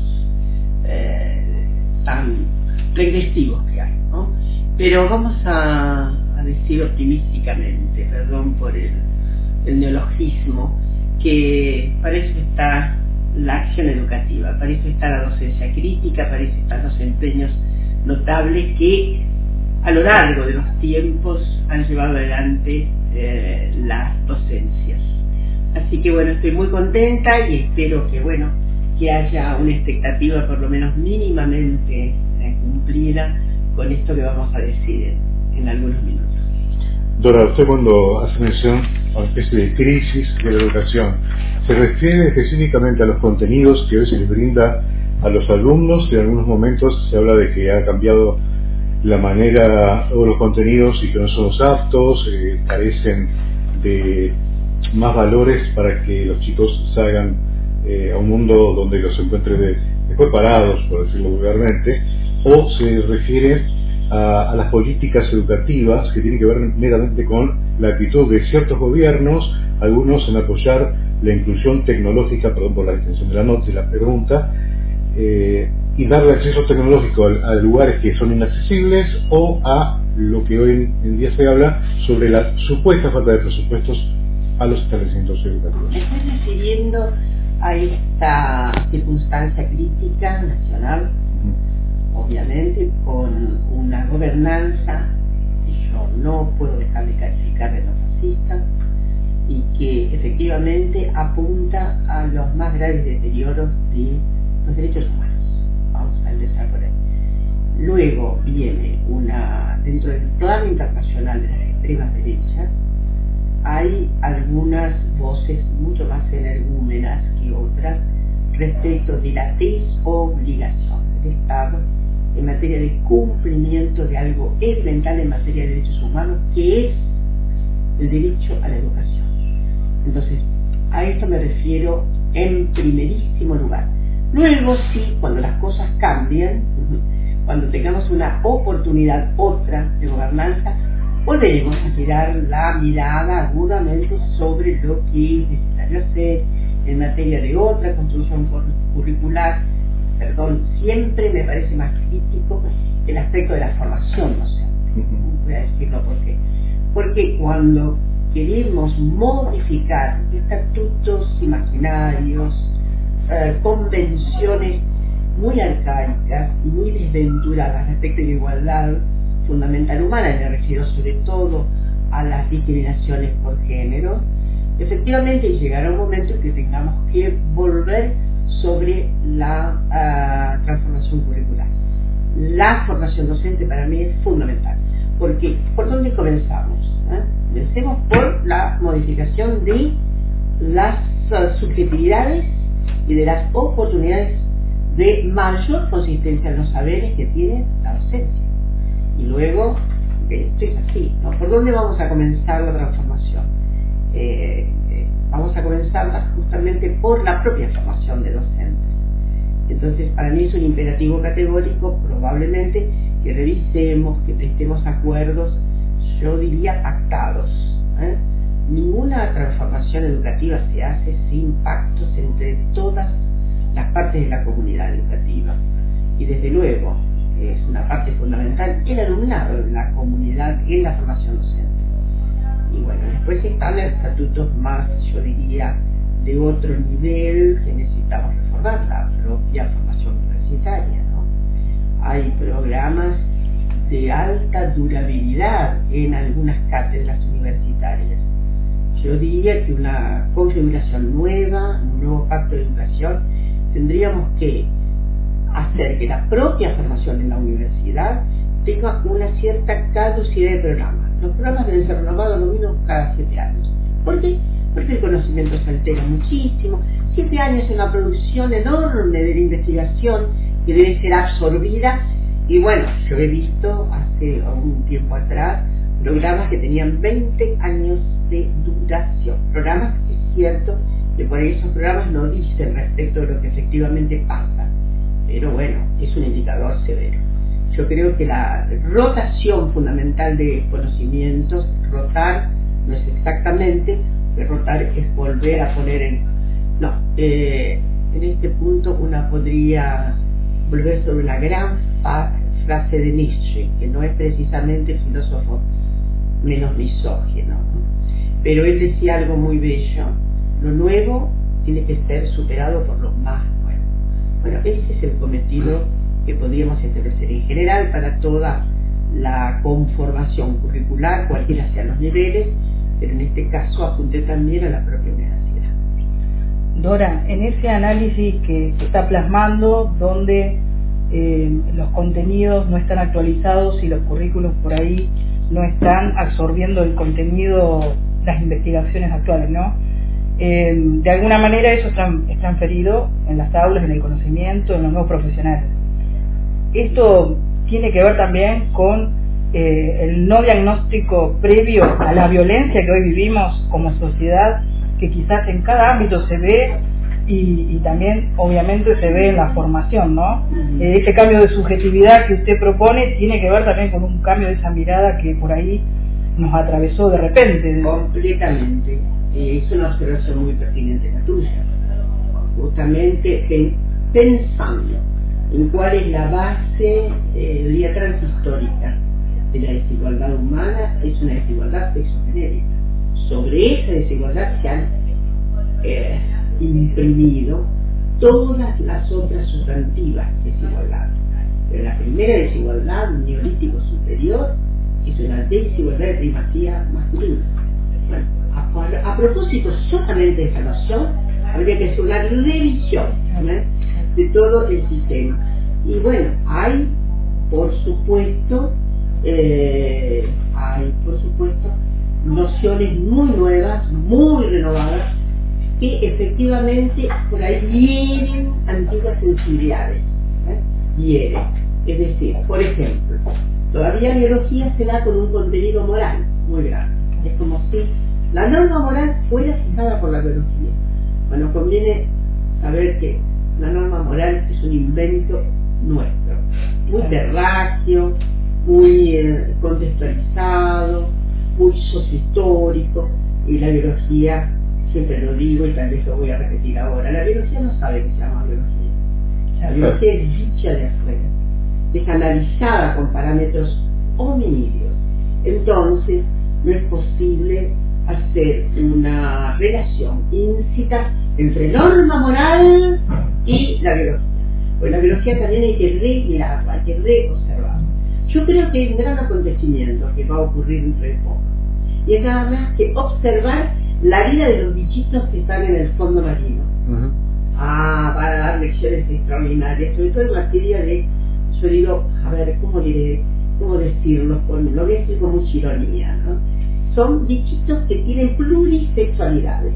eh, tan regresivos que hay, ¿no? Pero vamos a, a decir optimísticamente, perdón por el, el neologismo, que para eso está la acción educativa, para eso está la docencia crítica, para eso están los empeños notables que a lo largo de los tiempos han llevado adelante eh, las docencias. Así que bueno, estoy muy contenta y espero que bueno, que haya una expectativa por lo menos mínimamente eh, cumplida con esto que vamos a decir en, en algunos minutos. Dora, usted cuando hace mención a una especie de crisis de la educación, ¿se refiere específicamente a los contenidos que hoy se les brinda a los alumnos? En algunos momentos se habla de que ha cambiado la manera o los contenidos y que no son los aptos, eh, carecen de más valores para que los chicos salgan eh, a un mundo donde los encuentre de, mejor parados, por decirlo vulgarmente, o se refiere a, a las políticas educativas que tienen que ver meramente con la actitud de ciertos gobiernos, algunos en apoyar la inclusión tecnológica, perdón por la extensión de la nota y la pregunta, eh, y darle acceso tecnológico a, a lugares que son inaccesibles, o a lo que hoy en día se habla sobre la supuesta falta de presupuestos a los establecimientos educativos. ¿Me estás refiriendo a esta circunstancia crítica nacional, obviamente, con una gobernanza que yo no puedo dejar de calificar de no fascista, y que efectivamente apunta a los más graves deterioros de los derechos humanos. Vamos a empezar por ahí. Luego viene una, dentro del plano internacional de las extremas derechas, hay algunas voces mucho más energúmenas que otras respecto de la desobligación del Estado en materia de cumplimiento de algo elemental en materia de derechos humanos, que es el derecho a la educación. Entonces, a esto me refiero en primerísimo lugar. Luego sí, cuando las cosas cambian, cuando tengamos una oportunidad otra de gobernanza, volveremos a tirar la mirada agudamente sobre lo que es necesario hacer en materia de otra construcción curricular. Perdón, siempre me parece más crítico el aspecto de la formación docente. Voy a decirlo por qué. Porque cuando queremos modificar estatutos imaginarios, eh, convenciones muy arcaicas y muy desventuradas respecto de la igualdad fundamental humana, y me refiero sobre todo a las discriminaciones por género, efectivamente llegará un momento en que tengamos que volver sobre la uh, transformación curricular. La formación docente para mí es fundamental, porque ¿por dónde comenzamos? ¿Eh? Comencemos por la modificación de las uh, subjetividades y de las oportunidades de mayor consistencia en los saberes que tiene la docencia. Y luego, esto es así, ¿no? ¿Por dónde vamos a comenzar la transformación? Eh, eh, vamos a comenzarla justamente por la propia formación de docentes. Entonces, para mí es un imperativo categórico, probablemente, que revisemos, que prestemos acuerdos, yo diría pactados. ¿eh? Ninguna transformación educativa se hace sin pactos entre todas las partes de la comunidad educativa. Y desde luego, es una parte fundamental el alumnado de la comunidad en la formación docente. Y bueno, después están los estatutos más, yo diría, de otro nivel que necesitamos reformar, la propia formación universitaria, ¿no? Hay programas de alta durabilidad en algunas cátedras universitarias. Yo diría que una configuración nueva, un nuevo pacto de educación, tendríamos que hacer que la propia formación en la universidad tenga una cierta caducidad de programa. Los programas deben ser renovados lo menos cada siete años. ¿Por qué? Porque el conocimiento se altera muchísimo. Siete años en la producción enorme de la investigación que debe ser absorbida. Y bueno, yo he visto hace un tiempo atrás programas que tenían veinte años de duración. Programas que es cierto que por ahí esos programas no dicen respecto de lo que efectivamente pasa. Pero bueno, es un indicador severo. Yo creo que la rotación fundamental de conocimientos, rotar no es exactamente, rotar es volver a poner en... No, eh, en este punto una podría volver sobre la gran frase de Nietzsche, que no es precisamente filósofo menos misógino, ¿no? Pero él decía algo muy bello: lo nuevo tiene que ser superado por lo más nuevo. Bueno, ese es el cometido que podríamos establecer en general para toda la conformación curricular, cualquiera sean los niveles, pero en este caso apunté también a la propia universidad. Dora, en ese análisis que se está plasmando, donde eh, los contenidos no están actualizados y los currículos por ahí no están absorbiendo el contenido, las investigaciones actuales, ¿no? Eh, de alguna manera eso es transferido en las aulas, en el conocimiento, en los nuevos profesionales. Esto tiene que ver también con eh, el no diagnóstico previo a la violencia que hoy vivimos como sociedad, que quizás en cada ámbito se ve y, y también obviamente se ve en la formación, ¿no? Eh, este cambio de subjetividad que usted propone tiene que ver también con un cambio de esa mirada que por ahí nos atravesó de repente. Completamente. Eh, es una observación muy pertinente la tuya. Justamente pen, pensando en cuál es la base eh, vía transhistórica de la desigualdad humana, es una desigualdad sexogenérica. Sobre esa desigualdad se han eh, imprimido todas las otras sustantivas desigualdades. Pero la primera desigualdad, un neolítico superior, es una desigualdad de primacía masculina. Bueno, a, a propósito solamente de esa noción, habría que hacer una revisión, ¿eh?, de todo el sistema. Y bueno, hay, por supuesto, eh, hay, por supuesto, nociones muy nuevas, muy renovadas, que efectivamente por ahí hieren antiguas sensibilidades, ¿eh? hieren. Es decir, por ejemplo, todavía la biología se da con un contenido moral muy grande. Es como si la norma moral fuera fijada por la biología. Bueno, conviene saber que la norma moral es un invento nuestro, muy terráqueo, muy eh, contextualizado, muy sociohistórico, y la biología, siempre lo digo y tal vez lo voy a repetir ahora, la biología no sabe qué se llama biología. La biología es dicha de afuera, es analizada con parámetros hominidios. Entonces, no es posible hacer una relación íncita entre norma moral y la biología. Pues la biología también hay que remirarla, hay que reobservarla. Yo creo que hay un gran acontecimiento que va a ocurrir dentro de poco. Y es nada más que observar la vida de los bichitos que están en el fondo marino. Uh-huh. Ah, van a dar lecciones extraordinarias, sobre todo en materia de, yo digo, a ver, ¿cómo, diré, cómo decirlo? Con, lo voy a decir con mucha ironía, ¿no? Son bichitos que tienen plurisexualidades.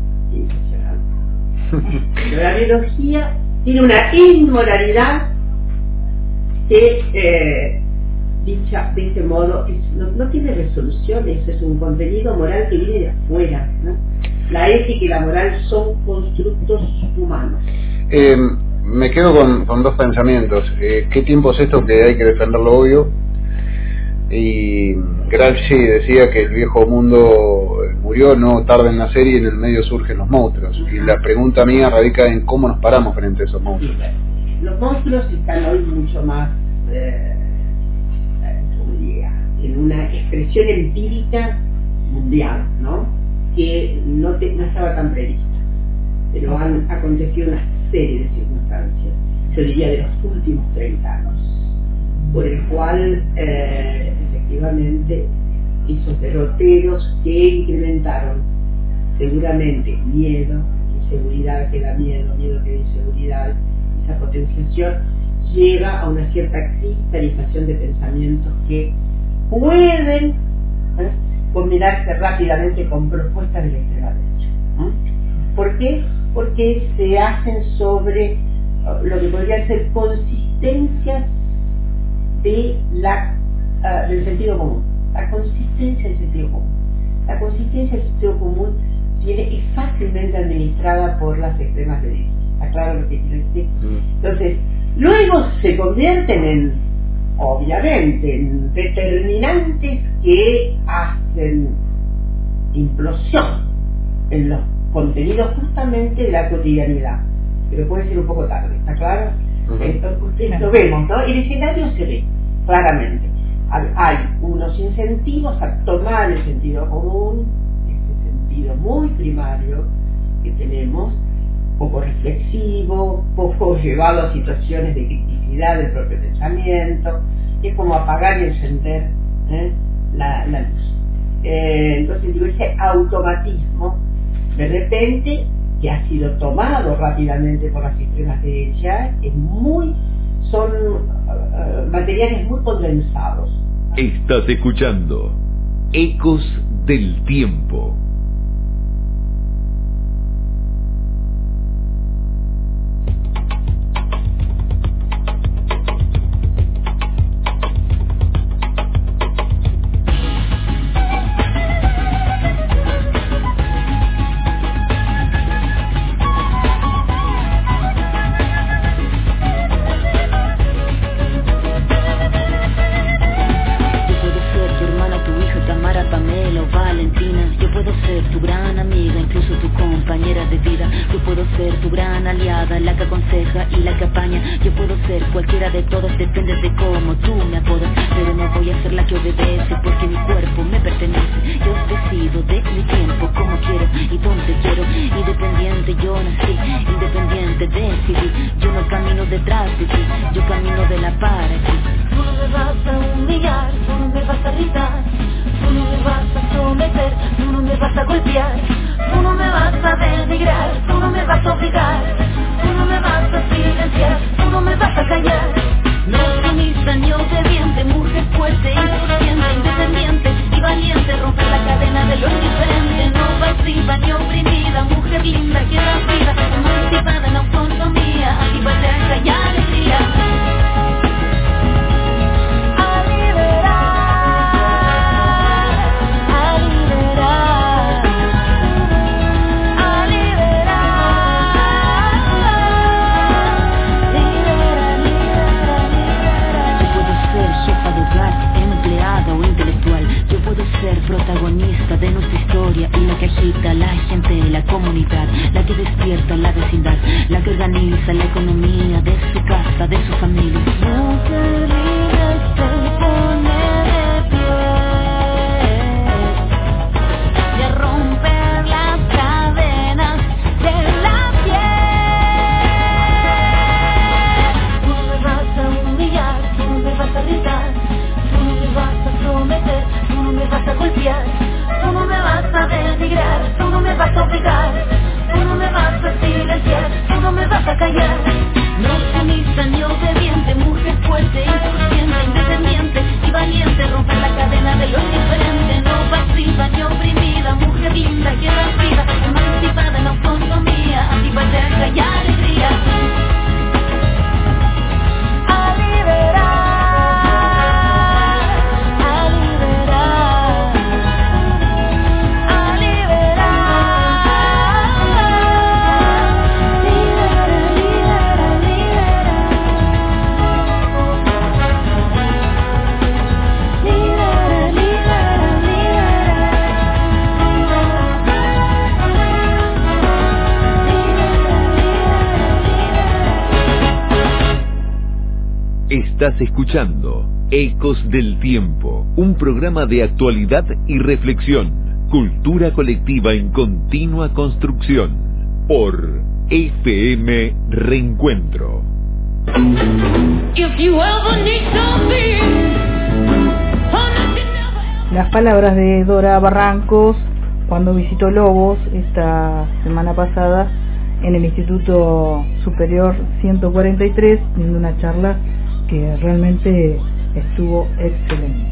Impresionante. Pero la biología tiene una inmoralidad que, eh, dicha de este modo, es, no, no tiene resolución. Eso es un contenido moral que viene de afuera, ¿no? La ética y la moral son constructos humanos. Eh, me quedo con, con dos pensamientos. Eh, ¿Qué tiempo es esto que hay que defender lo obvio? Y Gramsci decía que el viejo mundo murió, no tarda en nacer y en el medio surgen los monstruos. Y la pregunta mía radica en cómo nos paramos frente a esos monstruos. Sí, los monstruos están hoy mucho más, eh, como diría, en una expresión empírica mundial, ¿no? Que no, te, no estaba tan prevista, pero han acontecido una serie de circunstancias, yo diría de los últimos treinta años, por el cual eh, efectivamente esos derroteros que incrementaron seguramente miedo, inseguridad que da miedo, miedo que da inseguridad, esa potenciación lleva a una cierta cristalización de pensamientos que pueden ¿eh? combinarse rápidamente con propuestas de la extrema derecha. ¿no? ¿Por qué? Porque se hacen sobre lo que podrían ser consistencias de la, uh, del sentido común. La consistencia del sentido común. La consistencia del sentido común tiene, es fácilmente administrada por las extremas derechas. ¿Está claro lo que quiero decir? Mm. Entonces, luego se convierten en, obviamente, en determinantes que hacen implosión en los contenidos justamente de la cotidianidad. Pero puede ser un poco tarde, ¿está claro? Uh-huh. Entonces lo vemos, ¿no? El escenario se ve claramente. Hay unos incentivos a tomar el sentido común, ese sentido muy primario que tenemos, poco reflexivo, poco llevado a situaciones de criticidad del propio pensamiento, es como apagar y encender ¿eh? la, la luz. Eh, entonces digo, ese automatismo de repente que ha sido tomado rápidamente por las extremas derechas, es muy, son uh, materiales muy condensados. Estás escuchando Ecos del Tiempo. Pamela o Valentina, yo puedo ser aliada, la que aconseja y la que apaña. Yo puedo ser cualquiera de todas, depende de cómo tú me apodas, pero no voy a ser la que obedece, porque mi cuerpo me pertenece. Yo decido de mi tiempo, como quiero y donde quiero. Independiente yo nací, independiente decidí. Yo no camino detrás de ti, yo camino de la para ti. Tú no me vas a humillar, tú no me vas a gritar, tú no me vas a someter, tú no me vas a golpear, tú no me vas a denigrar, tú no me vas a obligar, tú no me vas a silenciar, tú no me vas a callar. No sumisa ni obediente, mujer fuerte, inconsciente, independiente y valiente, romper la cadena de lo indiferente, no pasiva ni oprimida, mujer linda que da vida, emancipada en autonomía, actívate a callar alegría. Protagonista de nuestra historia y la que agita a la gente de la comunidad, la que despierta la vecindad, la que organiza la economía de su casa, de su familia. Mujer libre se pone de pie y a romper las cadenas de la piel. Tú no me vas a humillar, tú no me vas a gritar, tú no me vas a someter, tú no me vas a golpear, tú no me vas a denigrar, tú no me vas a obligar, tú no me vas a silenciar, tú no me vas a callar. No sumisa ni obediente, mujer fuerte, inconsciente, independiente y valiente, romper la cadena de lo indiferente, no pasiva ni oprimida, mujer linda que da vida, emancipada en autonomía, actívate a callar alegría. A liberar. Estás escuchando Ecos del Tiempo, un programa de actualidad y reflexión, cultura colectiva en continua construcción, por F M Reencuentro. Las palabras de Dora Barrancos cuando visitó Lobos esta semana pasada en el Instituto Superior ciento cuarenta y tres, en una charla que realmente estuvo excelente.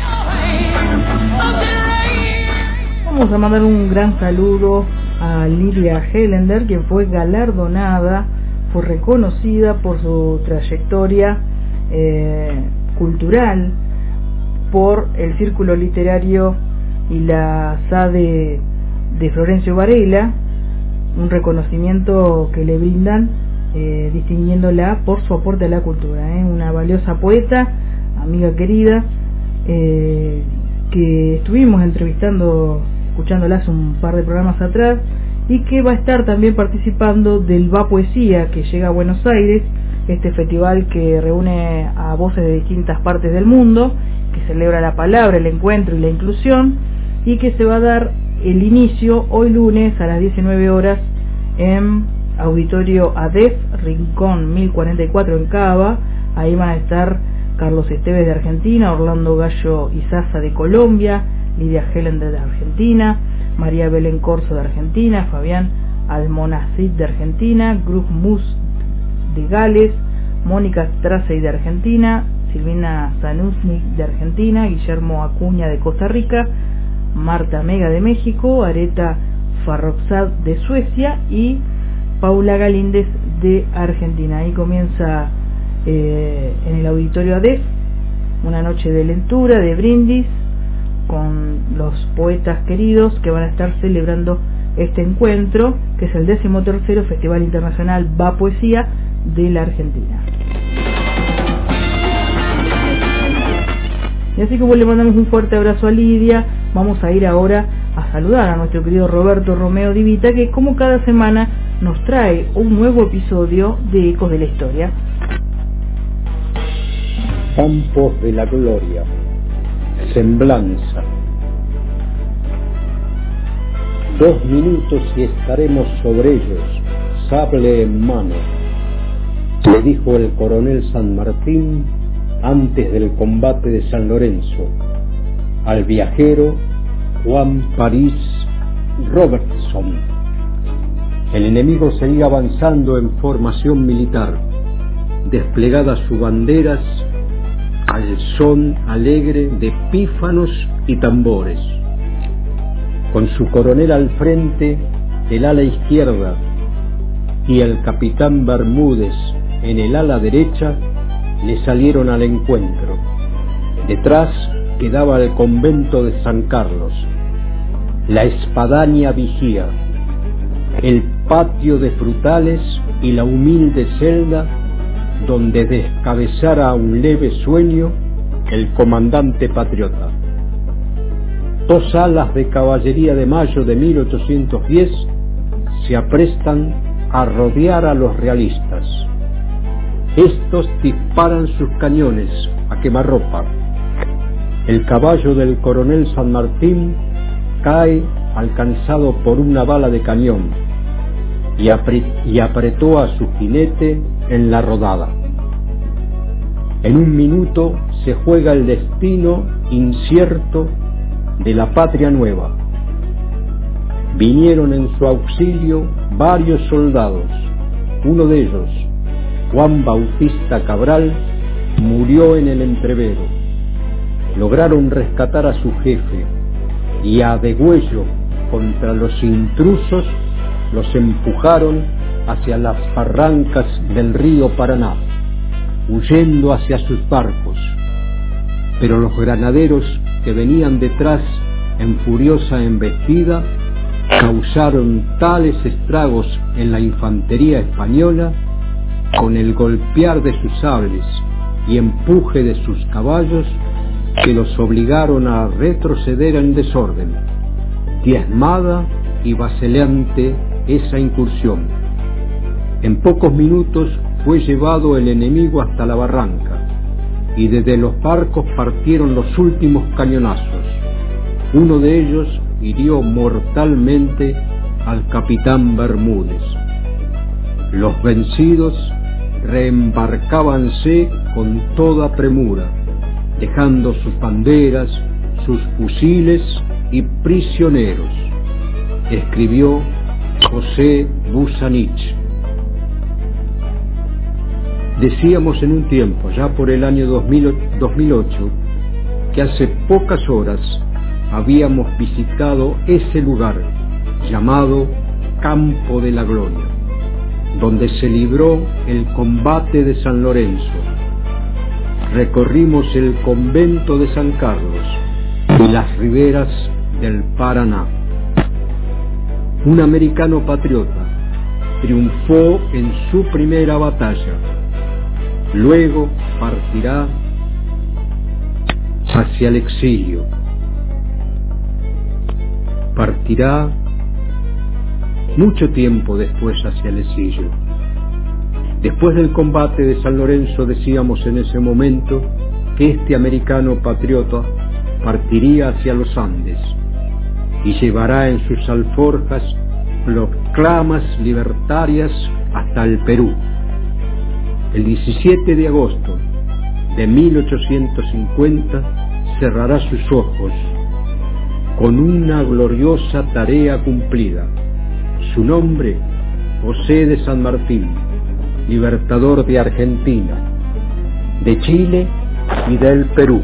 Vamos a mandar un gran saludo a Lidia Hellender, quien fue galardonada, fue reconocida por su trayectoria eh, cultural por el Círculo Literario y la S A de, de Florencio Varela, un reconocimiento que le brindan eh, distinguiéndola por su aporte a la cultura, ¿eh? Una valiosa poeta, amiga querida, eh, que estuvimos entrevistando, escuchándola hace un par de programas atrás, y que va a estar también participando del Va Poesía, que llega a Buenos Aires, este festival que reúne a voces de distintas partes del mundo, que celebra la palabra, el encuentro y la inclusión, y que se va a dar el inicio hoy lunes a las diecinueve horas en Auditorio A D E F, Rincón mil cuarenta y cuatro en Cava. Ahí van a estar Carlos Esteves de Argentina, Orlando Gallo Izaza de Colombia, Lidia Hellender de Argentina, María Belén Corso de Argentina, Fabián Almonacid de Argentina, Grug Mus de Gales, Mónica Strasey de Argentina, Silvina Zanusnik de Argentina, Guillermo Acuña de Costa Rica, Marta Mega de México, Areta Farroxad de Suecia y Paula Galíndez de Argentina. Ahí comienza eh, en el Auditorio A D E F una noche de lectura, de brindis, con los poetas queridos que van a estar celebrando este encuentro, que es el decimotercero Festival Internacional Va Poesía de la Argentina. Y así como le mandamos un fuerte abrazo a Lidia, vamos a ir ahora a saludar a nuestro querido Roberto Romeo Divita, que como cada semana nos trae un nuevo episodio de Ecos de la Historia. Campos de la Gloria, Semblanza. Dos minutos y estaremos sobre ellos, sable en mano, le dijo el coronel San Martín antes del combate de San Lorenzo al viajero Juan París Robertson. El enemigo seguía avanzando en formación militar, desplegadas sus banderas al son alegre de pífanos y tambores. Con su coronel al frente, el ala izquierda, y el capitán Bermúdez en el ala derecha, le salieron al encuentro. Detrás quedaba el convento de San Carlos, la espadaña vigía, el patio de frutales y la humilde celda donde descabezara un leve sueño el comandante patriota. Dos alas de caballería de mayo de mil ochocientos diez se aprestan a rodear a los realistas. Estos disparan sus cañones a quemarropa. El caballo del coronel San Martín cae alcanzado por una bala de cañón y, apre- y apretó a su jinete en la rodada. En un minuto se juega el destino incierto de la patria nueva. Vinieron en su auxilio varios soldados. Uno de ellos, Juan Bautista Cabral, murió en el entrevero. Lograron rescatar a su jefe y a degüello contra los intrusos los empujaron hacia las barrancas del río Paraná, huyendo hacia sus barcos. Pero los granaderos que venían detrás en furiosa embestida causaron tales estragos en la infantería española con el golpear de sus sables y empuje de sus caballos que los obligaron a retroceder en desorden. Diezmada y vacilante esa incursión. En pocos minutos fue llevado el enemigo hasta la barranca y desde los barcos partieron los últimos cañonazos. Uno de ellos hirió mortalmente al capitán Bermúdez. Los vencidos reembarcábanse con toda premura, dejando sus banderas, sus fusiles y prisioneros, escribió José Busanich. Decíamos en un tiempo, ya por el año dos mil ocho, que hace pocas horas habíamos visitado ese lugar llamado Campo de la Gloria, donde se libró el combate de San Lorenzo. Recorrimos el convento de San Carlos y las riberas del Paraná. Un americano patriota triunfó en su primera batalla. Luego partirá hacia el exilio. Partirá mucho tiempo después hacia el exilio. Después del combate de San Lorenzo decíamos en ese momento que este americano patriota partiría hacia los Andes y llevará en sus alforjas proclamas libertarias hasta el Perú. El diecisiete de agosto de mil ochocientos cincuenta cerrará sus ojos con una gloriosa tarea cumplida. Su nombre, José de San Martín, libertador de Argentina, de Chile y del Perú.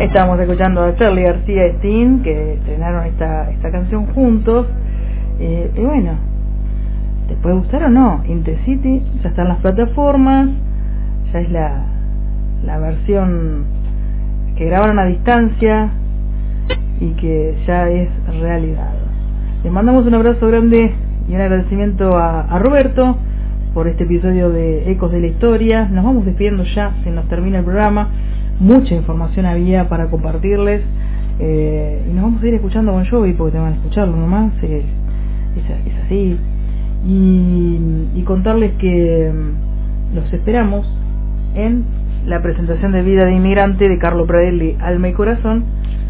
Estábamos escuchando a Charly García y Sting, que estrenaron esta, esta canción juntos. Eh, y bueno, ¿te puede gustar o no? Intercity ya está en las plataformas, ya es la, la versión que grabaron a distancia y que ya es realidad. Les mandamos un abrazo grande y un agradecimiento a, a Roberto por este episodio de Ecos de la Historia. Nos vamos despidiendo ya, se nos termina el programa. Mucha información había para compartirles, eh, y nos vamos a ir escuchando Bon Jovi porque te van a escucharlo nomás, eh, es, es así, y, y contarles que um, los esperamos en la presentación de Vida de Inmigrante de Carlo Pradelli, Alma y Corazón,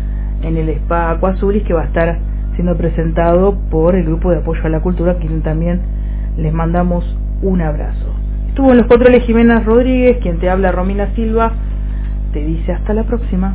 en el Spa Aquazulis, que va a estar siendo presentado por el Grupo de Apoyo a la Cultura, a quien también les mandamos un abrazo. Estuvo en los controles Jimena Rodríguez, quien te habla Romina Silva. Te dice hasta la próxima.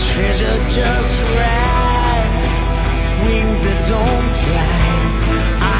Just right, wings that don't fly.